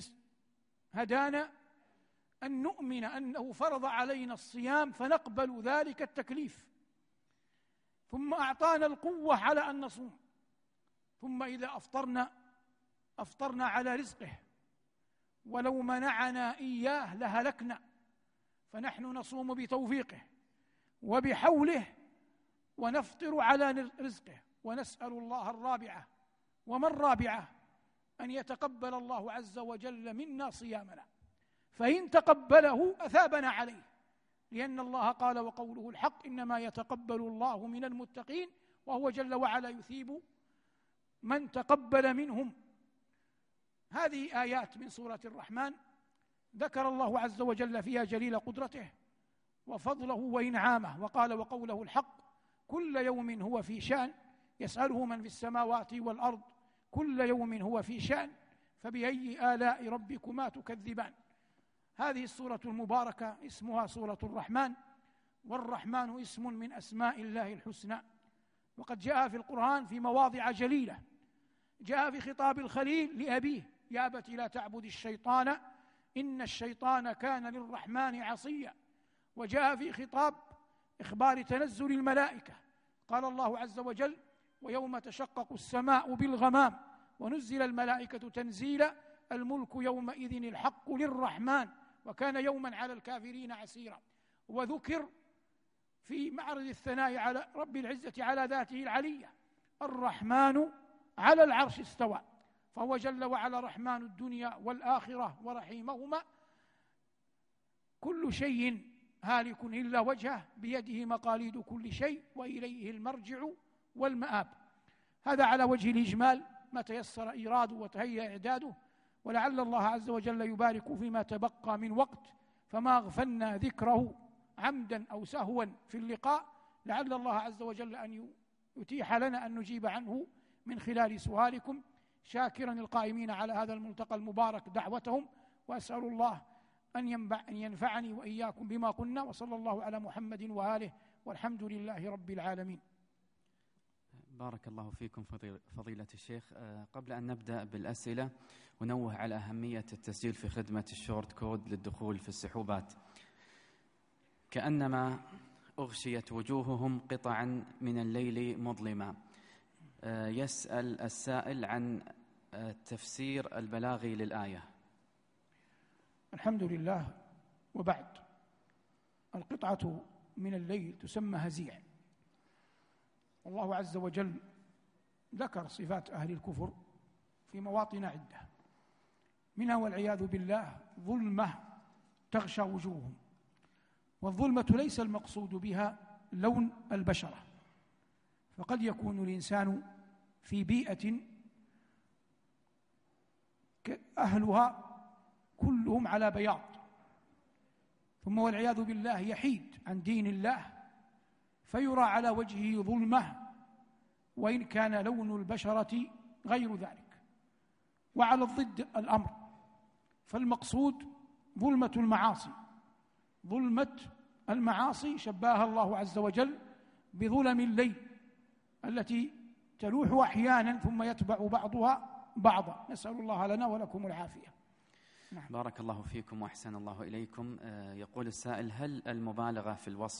أن نؤمن أنه فرض علينا الصيام فنقبل ذلك التكليف، ثم أعطانا القوة على أن نصوم، ثم إذا أفطرنا على رزقه، ولو منعنا إياه لهلكنا. فنحن نصوم بتوفيقه وبحوله ونفطر على رزقه، ونسأل الله الرابعة. وما الرابعة؟ أن يتقبل الله عز وجل منا صيامنا، فإن تقبله أثابنا عليه، لأن الله قال: وقوله الحق إنما يتقبل الله من المتقين، وهو جل وعلا يثيب من تقبل منهم. هذه آيات من سورة الرحمن ذكر الله عز وجل فيها جليل قدرته وفضله وإنعامه، وقال: وقوله الحق كل يوم هو في شأن يسأله من في السماوات والأرض كل يوم هو في شأن فبأي آلاء ربكما تكذبان. هذه السورة المباركة اسمها سورة الرحمن، والرحمن اسم من أسماء الله الحسنى، وقد جاء في القرآن في مواضع جليلة. جاء في خطاب الخليل لأبيه: يا أبت لا تعبد الشيطان إن الشيطان كان للرحمن عصيا. وجاء في خطاب إخبار تنزل الملائكة، قال الله عز وجل: ويوم تشقق السماء بالغمام ونزل الملائكة تنزيلا الملك يومئذ الحق للرحمن وكان يوما على الكافرين عسيرا. وذكر في معرض الثناء على رب العزة على ذاته العلية: الرحمن على العرش استوى، فهو جل وعلا رحمن الدنيا والآخرة ورحيمهما. كل شيء هالك إلا وجهه، بيده مقاليد كل شيء وإليه المرجع والمآب. هذا على وجه الإجمال ما تيسر إيراده وتهيأ إعداده، ولعل الله عز وجل يبارك فيما تبقى من وقت، فما أغفلنا ذكره عمدا أو سهوا في اللقاء، لعل الله عز وجل أن يتيح لنا أن نجيب عنه من خلال سؤالكم، شاكرا القائمين على هذا الملتقى المبارك دعوتهم، وأسأل الله أن ينفعني وإياكم بما قلنا، وصلى الله على محمد وآله، والحمد لله رب العالمين. بارك الله فيكم فضيلة الشيخ. قبل أن نبدأ بالأسئلة ونوه على أهمية التسجيل في خدمة الشورت كود للدخول في السحوبات. كأنما أغشيت وجوههم قطعا من الليل مظلما. يسأل السائل عن تفسير البلاغي للآية. الحمد لله، وبعد. القطعة من الليل تسمى هزيع. الله عز وجل ذكر صفات أهل الكفر في مواطن عدة، منها والعياذ بالله ظلمة تغشى وجوههم. والظلمة ليس المقصود بها لون البشرة، فقد يكون الإنسان في بيئة أهلها كلهم على بياض، ثم والعياذ بالله يحيد عن دين الله فيرى على وجهه ظلمة، وإن كان لون البشرة غير ذلك. وعلى الضد الأمر، فالمقصود ظلمة المعاصي. ظلمة المعاصي شبهها الله عز وجل بظلم الليل التي تلوح أحيانا ثم يتبع بعضها بعضا. نسأل الله لنا ولكم العافية. نعم. بارك الله فيكم وأحسن الله إليكم. يقول السائل: هل المبالغة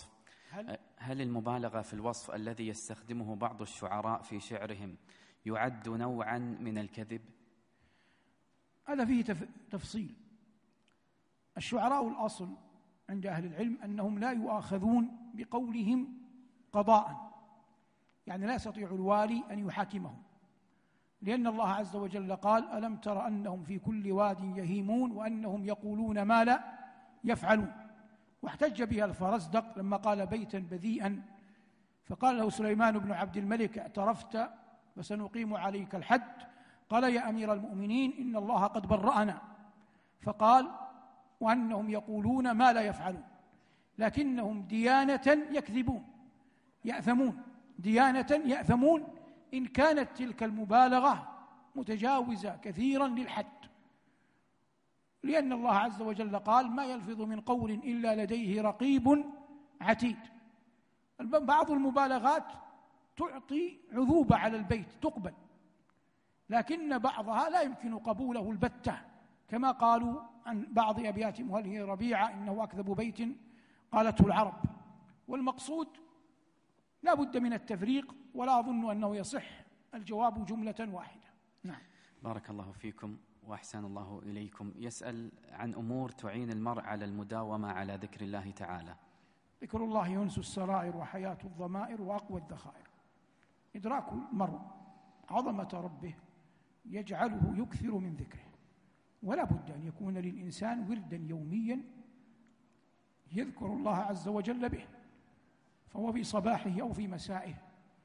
في الوصف الذي يستخدمه بعض الشعراء في شعرهم يعد نوعا من الكذب؟ هذا فيه تفصيل. الشعراء الأصل عند أهل العلم أنهم لا يؤاخذون بقولهم قضاء، يعني لا يستطيع الوالي أن يحاكمهم، لأن الله عز وجل قال: ألم تر أنهم في كل واد يهيمون وأنهم يقولون ما لا يفعلون. واحتج بها الفرزدق لما قال بيتا بذيئا، فقال له سليمان بن عبد الملك: اعترفت فسنقيم عليك الحد. قال: يا أمير المؤمنين إن الله قد برأنا. فقال: وأنهم يقولون ما لا يفعلون، لكنهم ديانة يكذبون يأثمون، ديانة يأثمون إن كانت تلك المبالغة متجاوزة كثيرا للحد، لأن الله عز وجل قال: ما يلفظ من قول إلا لديه رقيب عتيد. بعض المبالغات تعطي عذوبة على البيت تقبل، لكن بعضها لا يمكن قبوله البتة، كما قالوا عن بعض أبياتهم: هل هي ربيعة إنه أكذب بيت قالته العرب. والمقصود لا بد من التفريق، ولا أظن أنه يصح الجواب جملة واحدة. نعم. بارك الله فيكم وأحسن الله إليكم. يسأل عن أمور تعين المرء على المداومة على ذكر الله تعالى. ذكر الله ينسو السرائر وحياة الضمائر وأقوى الذخائر. إدراك المرء عظمة ربه يجعله يكثر من ذكره، ولا بد أن يكون للإنسان وردا يوميا يذكر الله عز وجل به، فهو في صباحه أو في مسائه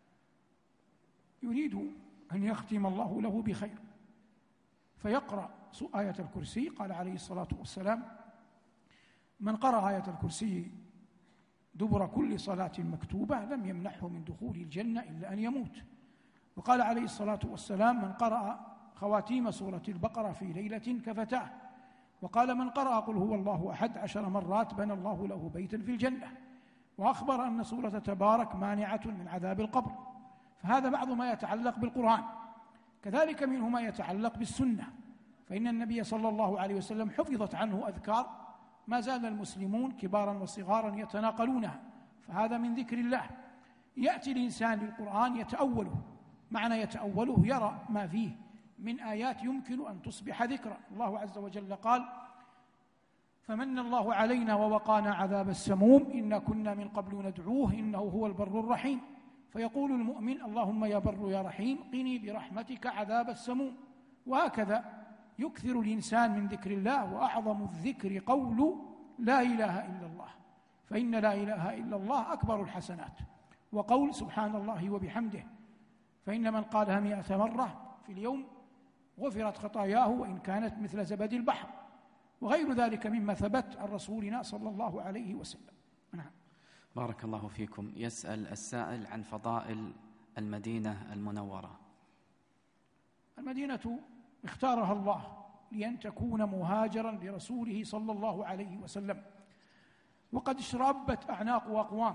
يريد أن يختم الله له بخير، فيقرأ آية الكرسي. قال عليه الصلاة والسلام: من قرأ آية الكرسي دبر كل صلاة مكتوبة لم يمنحه من دخول الجنة إلا أن يموت. وقال عليه الصلاة والسلام: من قرأ خواتيم سورة البقرة في ليلة كفتاه. وقال: من قرأ قل هو الله أحد 10 مرات بنى الله له بيتا في الجنة. وأخبر أن سورة تبارك مانعة من عذاب القبر. فهذا بعض ما يتعلق بالقرآن. كذلك منه ما يتعلق بالسنة، فإن النبي صلى الله عليه وسلم حفظت عنه أذكار ما زال المسلمون كبارا وصغارا يتناقلونها، فهذا من ذكر الله. يأتي الإنسان للقرآن يتأوله، معنى يتأوله يرى ما فيه من آيات يمكن أن تصبح ذكرا. الله عز وجل قال: فمن الله علينا ووقانا عذاب السموم إنا كنا من قبل ندعوه إنه هو البر الرحيم. فيقول المؤمن: اللهم يا بر يا رحيم قني برحمتك عذاب السموم. وهكذا يكثر الإنسان من ذكر الله، وأعظم الذكر قول لا إله إلا الله، فإن لا إله إلا الله أكبر الحسنات، وقول سبحان الله وبحمده، فإن من قالها 100 مرة في اليوم غفرت خطاياه وإن كانت مثل زبد البحر، وغير ذلك مما ثبت عن رسولنا صلى الله عليه وسلم. نعم. بارك الله فيكم. يسأل السائل عن فضائل المدينة المنورة. المدينة اختارها الله لأن تكون مهاجرا لرسوله صلى الله عليه وسلم، وقد اشربت أعناق أقوام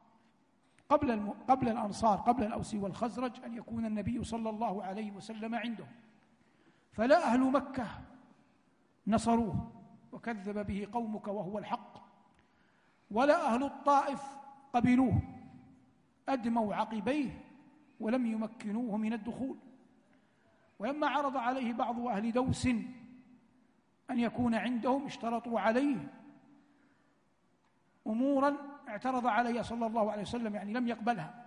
قبل الأنصار، قبل الأوس والخزرج، أن يكون النبي صلى الله عليه وسلم عندهم، فلا أهل مكة نصروه وكذب به قومك وهو الحق، ولا أهل الطائف قبلوه، أدموا عقبيه ولم يمكنوه من الدخول. ولما عرض عليه بعض أهل دوس أن يكون عندهم اشترطوا عليه أمورا اعترض عليها صلى الله عليه وسلم، يعني لم يقبلها.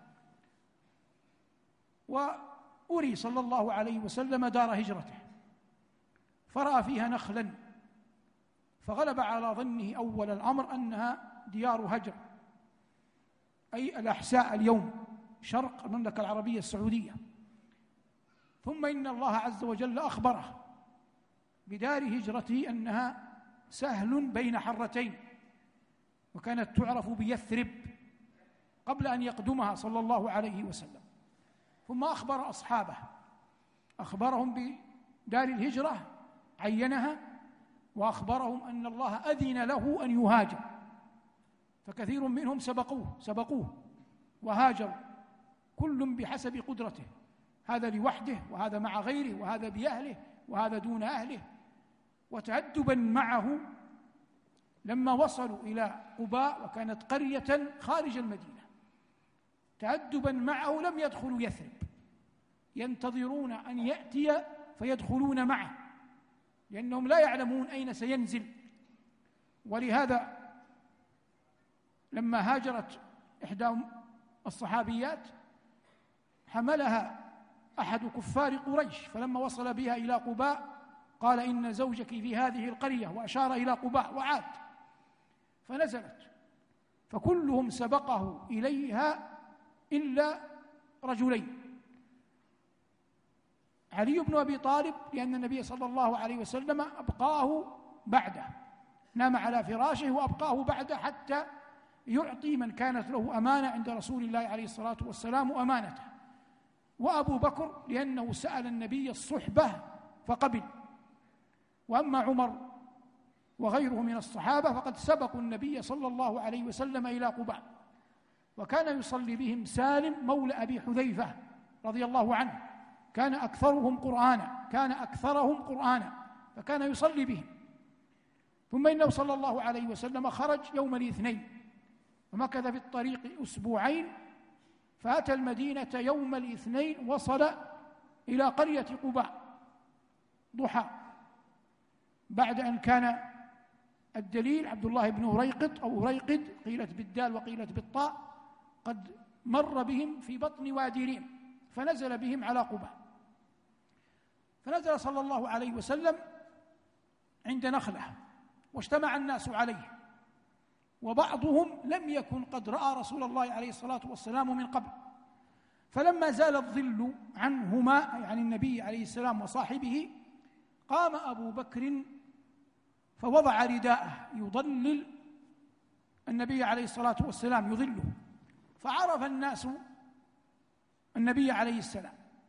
وأري صلى الله عليه وسلم دار هجرته فرأى فيها نخلا، فغلب على ظنه أول الأمر أنها ديار هجر، أي الأحساء اليوم شرق المملكة العربية السعودية. ثم إن الله عز وجل أخبره بدار هجرته أنها سهل بين حرتين، وكانت تعرف بيثرب قبل أن يقدمها صلى الله عليه وسلم. ثم أخبر أصحابه، أخبرهم بدار الهجرة عينها، وأخبرهم أن الله أذن له أن يهاجر، فكثير منهم سبقوه وهاجروا، كل بحسب قدرته، هذا لوحده وهذا مع غيره وهذا بأهله وهذا دون أهله. وتأدبا معه لما وصلوا إلى قباء، وكانت قرية خارج المدينة، تأدبا معه لم يدخلوا يثرب، ينتظرون أن يأتي فيدخلون معه، لأنهم لا يعلمون أين سينزل. ولهذا لما هاجرت إحدى الصحابيات حملها أحد كفار قريش، فلما وصل بها إلى قباء قال: إن زوجك في هذه القرية، وأشار إلى قباء وعاد، فنزلت، فكلهم سبقه إليها إلا رجلين: علي بن أبي طالب، لأن النبي صلى الله عليه وسلم أبقاه بعده، نام على فراشه وأبقاه بعده حتى يعطي من كانت له أمانة عند رسول الله عليه الصلاة والسلام أمانته. وأبو بكر لأنه سأل النبي الصحبة فقبل. وأما عمر وغيره من الصحابة فقد سبقوا النبي صلى الله عليه وسلم إلى قباء. وكان يصلي بهم سالم مولى أبي حذيفة رضي الله عنه، كان أكثرهم قرآنا، فكان يصلي بهم. ثم إنه صلى الله عليه وسلم خرج يوم الاثنين ومكث في الطريق أسبوعين، فأتى المدينة يوم الاثنين، وصل إلى قرية قباء ضحى، بعد أن كان الدليل عبد الله بن أريقط أو أريقد، قيلت بالدال وقيلت بالطاء، قد مر بهم في بطن وادي ريم، فنزل بهم على قباء. فنزل صلى الله عليه وسلم عند نخلة، واجتمع الناس عليه، وبعضهم لم يكن قد رأى رسول الله عليه الصلاة والسلام من قبل. فلما زال الظل عنهما، يعني النبي عليه السلام وصاحبه، قام أبو بكر فوضع رداءه يضلل النبي عليه الصلاة والسلام، يظله، فعرف الناس النبي عليه السلام،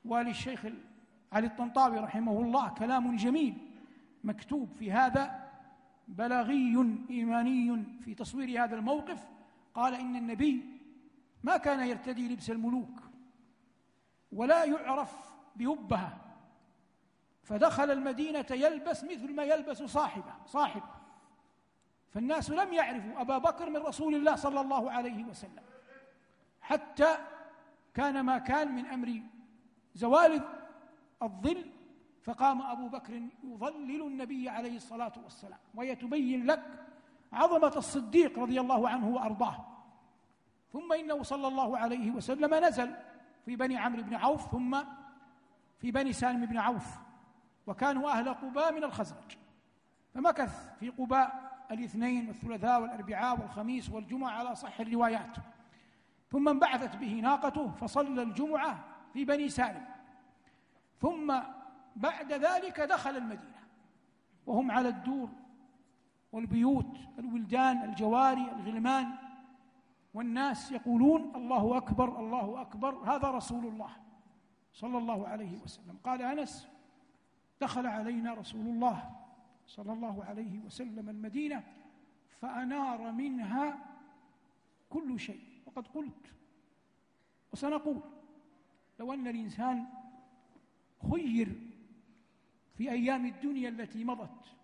وللشيخ علي الطنطاوي رحمه الله كلام جميل مكتوب في هذا بلاغي إيماني في تصوير هذا الموقف. قال إن النبي ما كان يرتدي لبس الملوك ولا يعرف بهبها، فدخل المدينة يلبس مثل ما يلبس صاحبه، فالناس لم يعرفوا أبا بكر من رسول الله صلى الله عليه وسلم، حتى كان ما كان من أمر زوال الظل، فقام أبو بكر يظلل النبي عليه الصلاة والسلام، ويتبين لك عظمة الصديق رضي الله عنه وأرضاه. ثم إنه صلى الله عليه وسلم نزل في بني عمرو بن عوف ثم في بني سالم بن عوف، وكانوا أهل قباء من الخزرج، فمكث في قباء الاثنين والثلاثاء والأربعاء والخميس والجمعة على صح الروايات، ثم انبعثت به ناقته فصلى الجمعة في بني سالم، ثم بعد ذلك دخل المدينة وهم على الدور والبيوت، الولدان الجواري الغلمان، والناس يقولون الله أكبر الله أكبر، هذا رسول الله صلى الله عليه وسلم. قال أنس: دخل علينا رسول الله صلى الله عليه وسلم المدينة فأنار منها كل شيء. وقد قلت وسنقول: لو أن الإنسان خير في أيام الدنيا التي مضت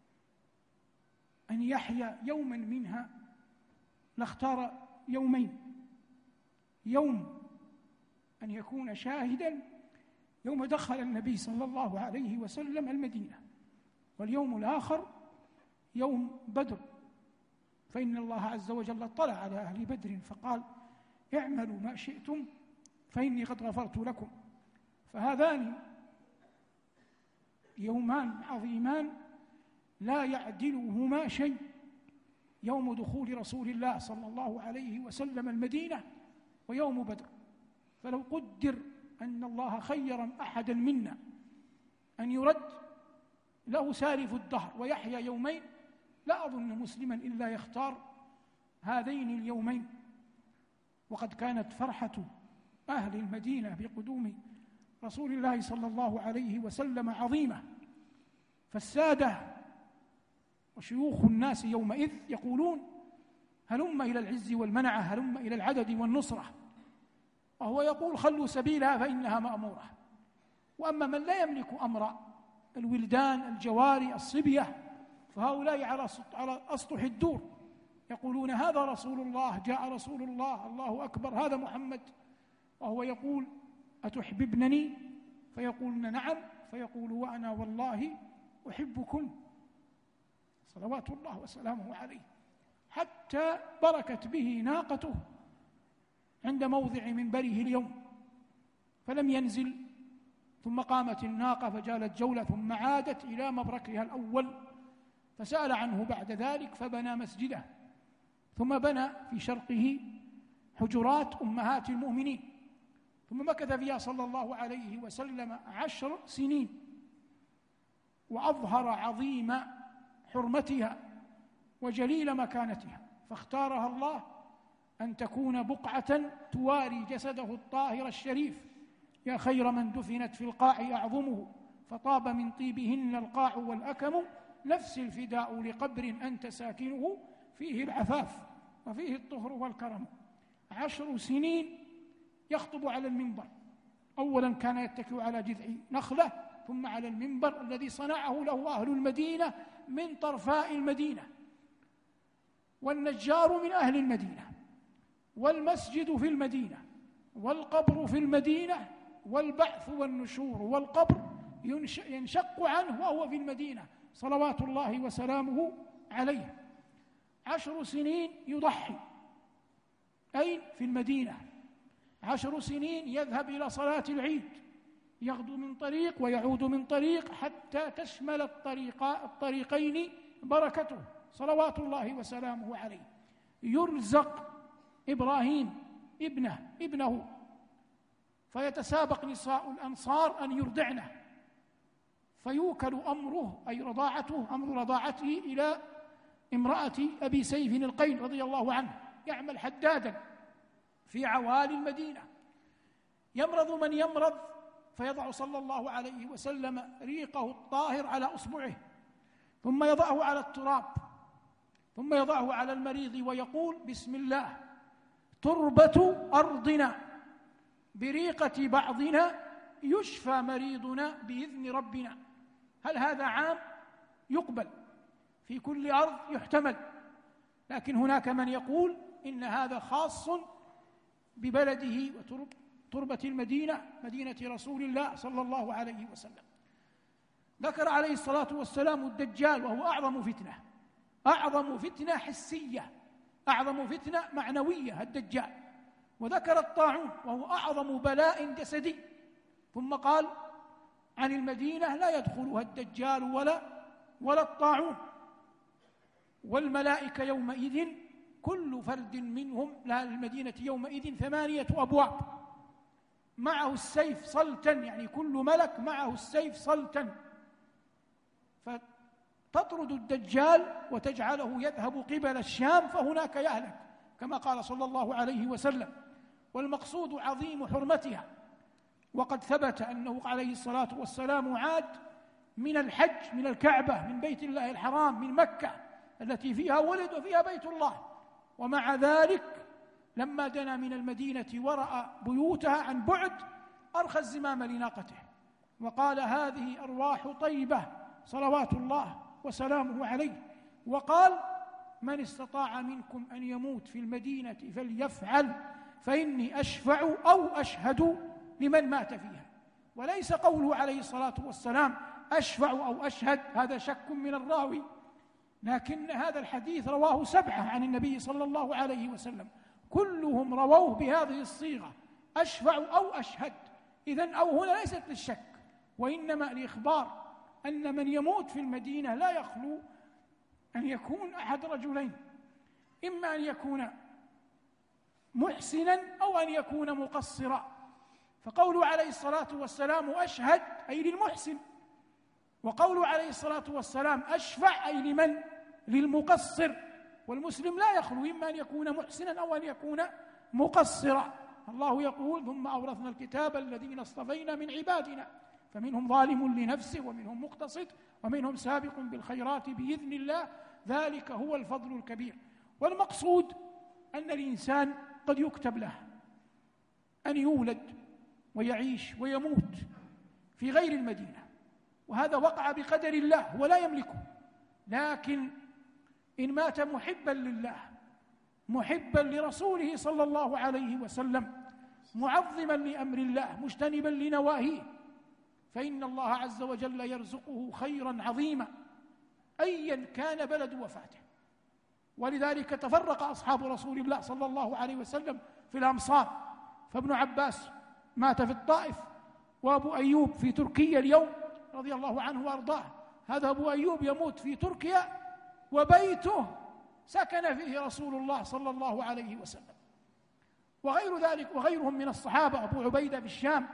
أن يحيا يوما منها لاختار يومين: يوم أن يكون شاهدا يوم دخل النبي صلى الله عليه وسلم المدينة، واليوم الآخر يوم بدر، فإن الله عز وجل اطلع على أهل بدر فقال: اعملوا ما شئتم فإني قد غفرت لكم. فهذان يومان عظيمان لا يعدلهما شيء، يوم دخول رسول الله صلى الله عليه وسلم المدينة ويوم بدر. فلو قدر أن الله خير أحدا منا أن يرد له سالف الدهر ويحيا يومين، لا أظن مسلما إلا يختار هذين اليومين. وقد كانت فرحة أهل المدينة بقدوم رسول الله صلى الله عليه وسلم عظيمة، فالسادة وشيوخ الناس يومئذ يقولون: هلم إلى العز والمنعة، هلم إلى العدد والنصرة، وهو يقول: خلوا سبيلها فإنها مأمورة. وأما من لا يملك أمر الولدان الجواري الصبية فهؤلاء على أسطح الدور يقولون: هذا رسول الله، جاء رسول الله، الله أكبر، هذا محمد، وهو يقول: أتحببنني؟ فيقولون: نعم، فيقول: وأنا والله أحبكم، صلوات الله وسلامه عليه، حتى بركت به ناقته عند موضع منبره اليوم فلم ينزل، ثم قامت الناقة فجالت جولة ثم عادت إلى مبركها الأول، فسأل عنه بعد ذلك فبنى مسجده، ثم بنى في شرقه حجرات أمهات المؤمنين، ثم مكث فيها صلى الله عليه وسلم 10 سنين، وأظهر عظيم حرمتها وجليل مكانتها، فاختارها الله أن تكون بقعة تواري جسده الطاهر الشريف: يا خير من دفنت في القاع أعظمه، فطاب من طيبهن القاع والأكم، نفس الفداء لقبر أنت ساكنه، فيه العفاف وفيه الطهر والكرم. 10 سنين يخطب على المنبر، أولا كان يتكئ على جذع نخلة، ثم على المنبر الذي صنعه له أهل المدينة من طرفاء المدينة، والنجار من أهل المدينة، والمسجد في المدينة، والقبر في المدينة، والبعث والنشور والقبر ينشق عنه وهو في المدينة صلوات الله وسلامه عليه. 10 سنين يضحي، أين؟ في المدينة. 10 سنين يذهب إلى صلاة العيد، يغدو من طريق ويعود من طريق حتى تشمل الطريقين بركته صلوات الله وسلامه عليه. يرزق إبراهيم ابنه فيتسابق نساء الأنصار أن يرضعنه، فيوكل أمره أي رضاعته، أمر رضاعته إلى امرأة أبي سيف القين رضي الله عنه، يعمل حدادا في عوالي المدينة. يمرض من يمرض فيضع صلى الله عليه وسلم ريقه الطاهر على أصبعه، ثم يضعه على التراب، ثم يضعه على المريض ويقول: بسم الله، تربة أرضنا بريقة بعضنا يشفى مريضنا بإذن ربنا. هل هذا عام؟ يقبل في كل أرض يحتمل، لكن هناك من يقول إن هذا خاص ببلده وتربة المدينة، مدينة رسول الله صلى الله عليه وسلم. ذكر عليه الصلاة والسلام الدجال، وهو أعظم فتنة حسية، أعظم فتنة معنوية الدجال. وذكر الطاعون، وهو أعظم بلاء جسدي. ثم قال عن المدينة: لا يدخلها الدجال ولا الطاعون. والملائكة يومئذ كل فرد منهم لها المدينة يومئذ 8 أبواب، معه السيف صلتا، يعني كل ملك معه السيف صلتا، فتطرد الدجال وتجعله يذهب قبل الشام، فهناك يهلك كما قال صلى الله عليه وسلم. والمقصود عظيم حرمتها، وقد ثبت أنه عليه الصلاة والسلام عاد من الحج من الكعبة، من بيت الله الحرام، من مكة التي فيها ولد وفيها بيت الله، ومع ذلك لما دنا من المدينة ورأى بيوتها عن بعد أرخى الزمام لناقته وقال: هذه أرواح طيبة صلوات الله وسلامه عليه. وقال: من استطاع منكم أن يموت في المدينة فليفعل، فإني أشفع أو أشهد لمن مات فيها. وليس قوله عليه الصلاة والسلام أشفع أو أشهد هذا شك من الراوي، لكن هذا الحديث رواه 7 عن النبي صلى الله عليه وسلم، كلهم رووه بهذه الصيغة: أشفع أو أشهد. إذن أو هنا ليست للشك، وإنما الإخبار أن من يموت في المدينة لا يخلو أن يكون أحد رجلين، إما أن يكون محسنا أو أن يكون مقصرا. فقوله عليه الصلاة والسلام أشهد أي للمحسن، وقوله عليه الصلاة والسلام أشفع أي لمن؟ للمقصر. والمسلم لا يخلو إما أن يكون محسنا أو أن يكون مقصرا. الله يقول: ثم أورثنا الكتاب الذين اصطفينا من عبادنا فمنهم ظالم لنفسه ومنهم مقتصد ومنهم سابق بالخيرات بإذن الله، ذلك هو الفضل الكبير. والمقصود أن الإنسان قد يكتب له أن يولد ويعيش ويموت في غير المدينة، وهذا وقع بقدر الله ولا يملكه. لكن إن مات محبا لله، محبا لرسوله صلى الله عليه وسلم، معظما لأمر الله، مجتنبا لنواهيه، فإن الله عز وجل يرزقه خيرا عظيما أيا كان بلد وفاته. ولذلك تفرق أصحاب رسول الله صلى الله عليه وسلم في الأمصار، فابن عباس مات في الطائف، وأبو أيوب في تركيا اليوم رضي الله عنه وأرضاه. هذا أبو أيوب يموت في تركيا وبيته سكن فيه رسول الله صلى الله عليه وسلم. وغير ذلك وغيرهم من الصحابة، أبو عبيدة في الشام،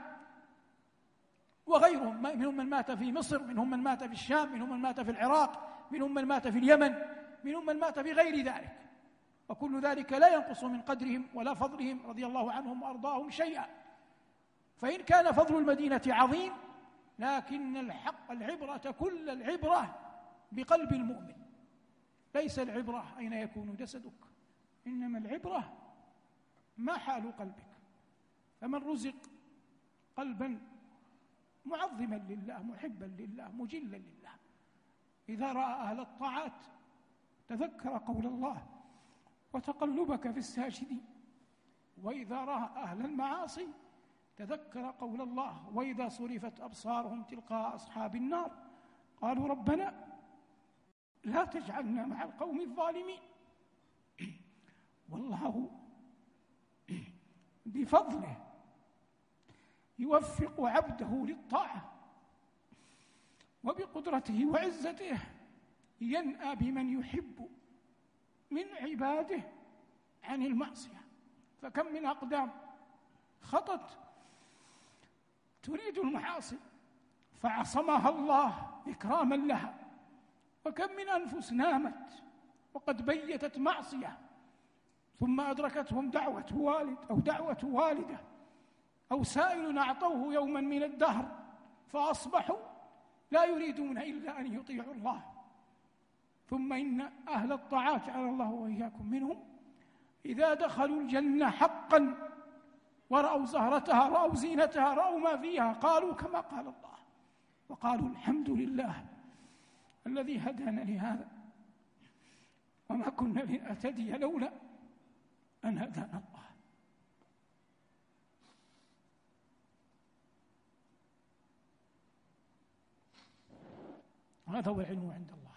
وغيرهم منهم من مات في مصر، منهم من مات في الشام، منهم من مات في العراق، منهم من مات في اليمن، منهم من مات في غير ذلك. وكل ذلك لا ينقص من قدرهم ولا فضلهم رضي الله عنهم وأرضاهم شيئا. فإن كان فضل المدينة عظيم، لكن العبرة كل العبرة بقلب المؤمن، ليس العبرة أين يكون جسدك، إنما العبرة ما حال قلبك. فمن رزق قلبا معظما لله، محبا لله، مجلا لله، إذا رأى أهل الطاعات تذكر قول الله وتقلبك في الساجدين، وإذا رأى أهل المعاصي تذكر قول الله وإذا صرفت أبصارهم تلقاء أصحاب النار قالوا ربنا لا تجعلنا مع القوم الظالمين. والله بفضله يوفق عبده للطاعة، وبقدرته وعزته ينأى بمن يحب من عباده عن المعصية. فكم من أقدام خطت تريد المعاصي فعصمها الله إكراما لها، وكم من أنفس نامت وقد بيتت معصية ثم أدركتهم دعوة والد أو دعوة والدة أو سائل أعطوه يوما من الدهر فأصبحوا لا يريدون إلا أن يطيعوا الله. ثم إن أهل الطاعات جعل الله وإياكم منهم إذا دخلوا الجنة حقا ورأوا زهرتها، رأوا زينتها، رأوا ما فيها، قالوا كما قال الله، وقالوا الحمد لله الذي هدانا لهذا وما كنا لنهتدي لولا أن هدانا الله. هذا هو العلم عند الله.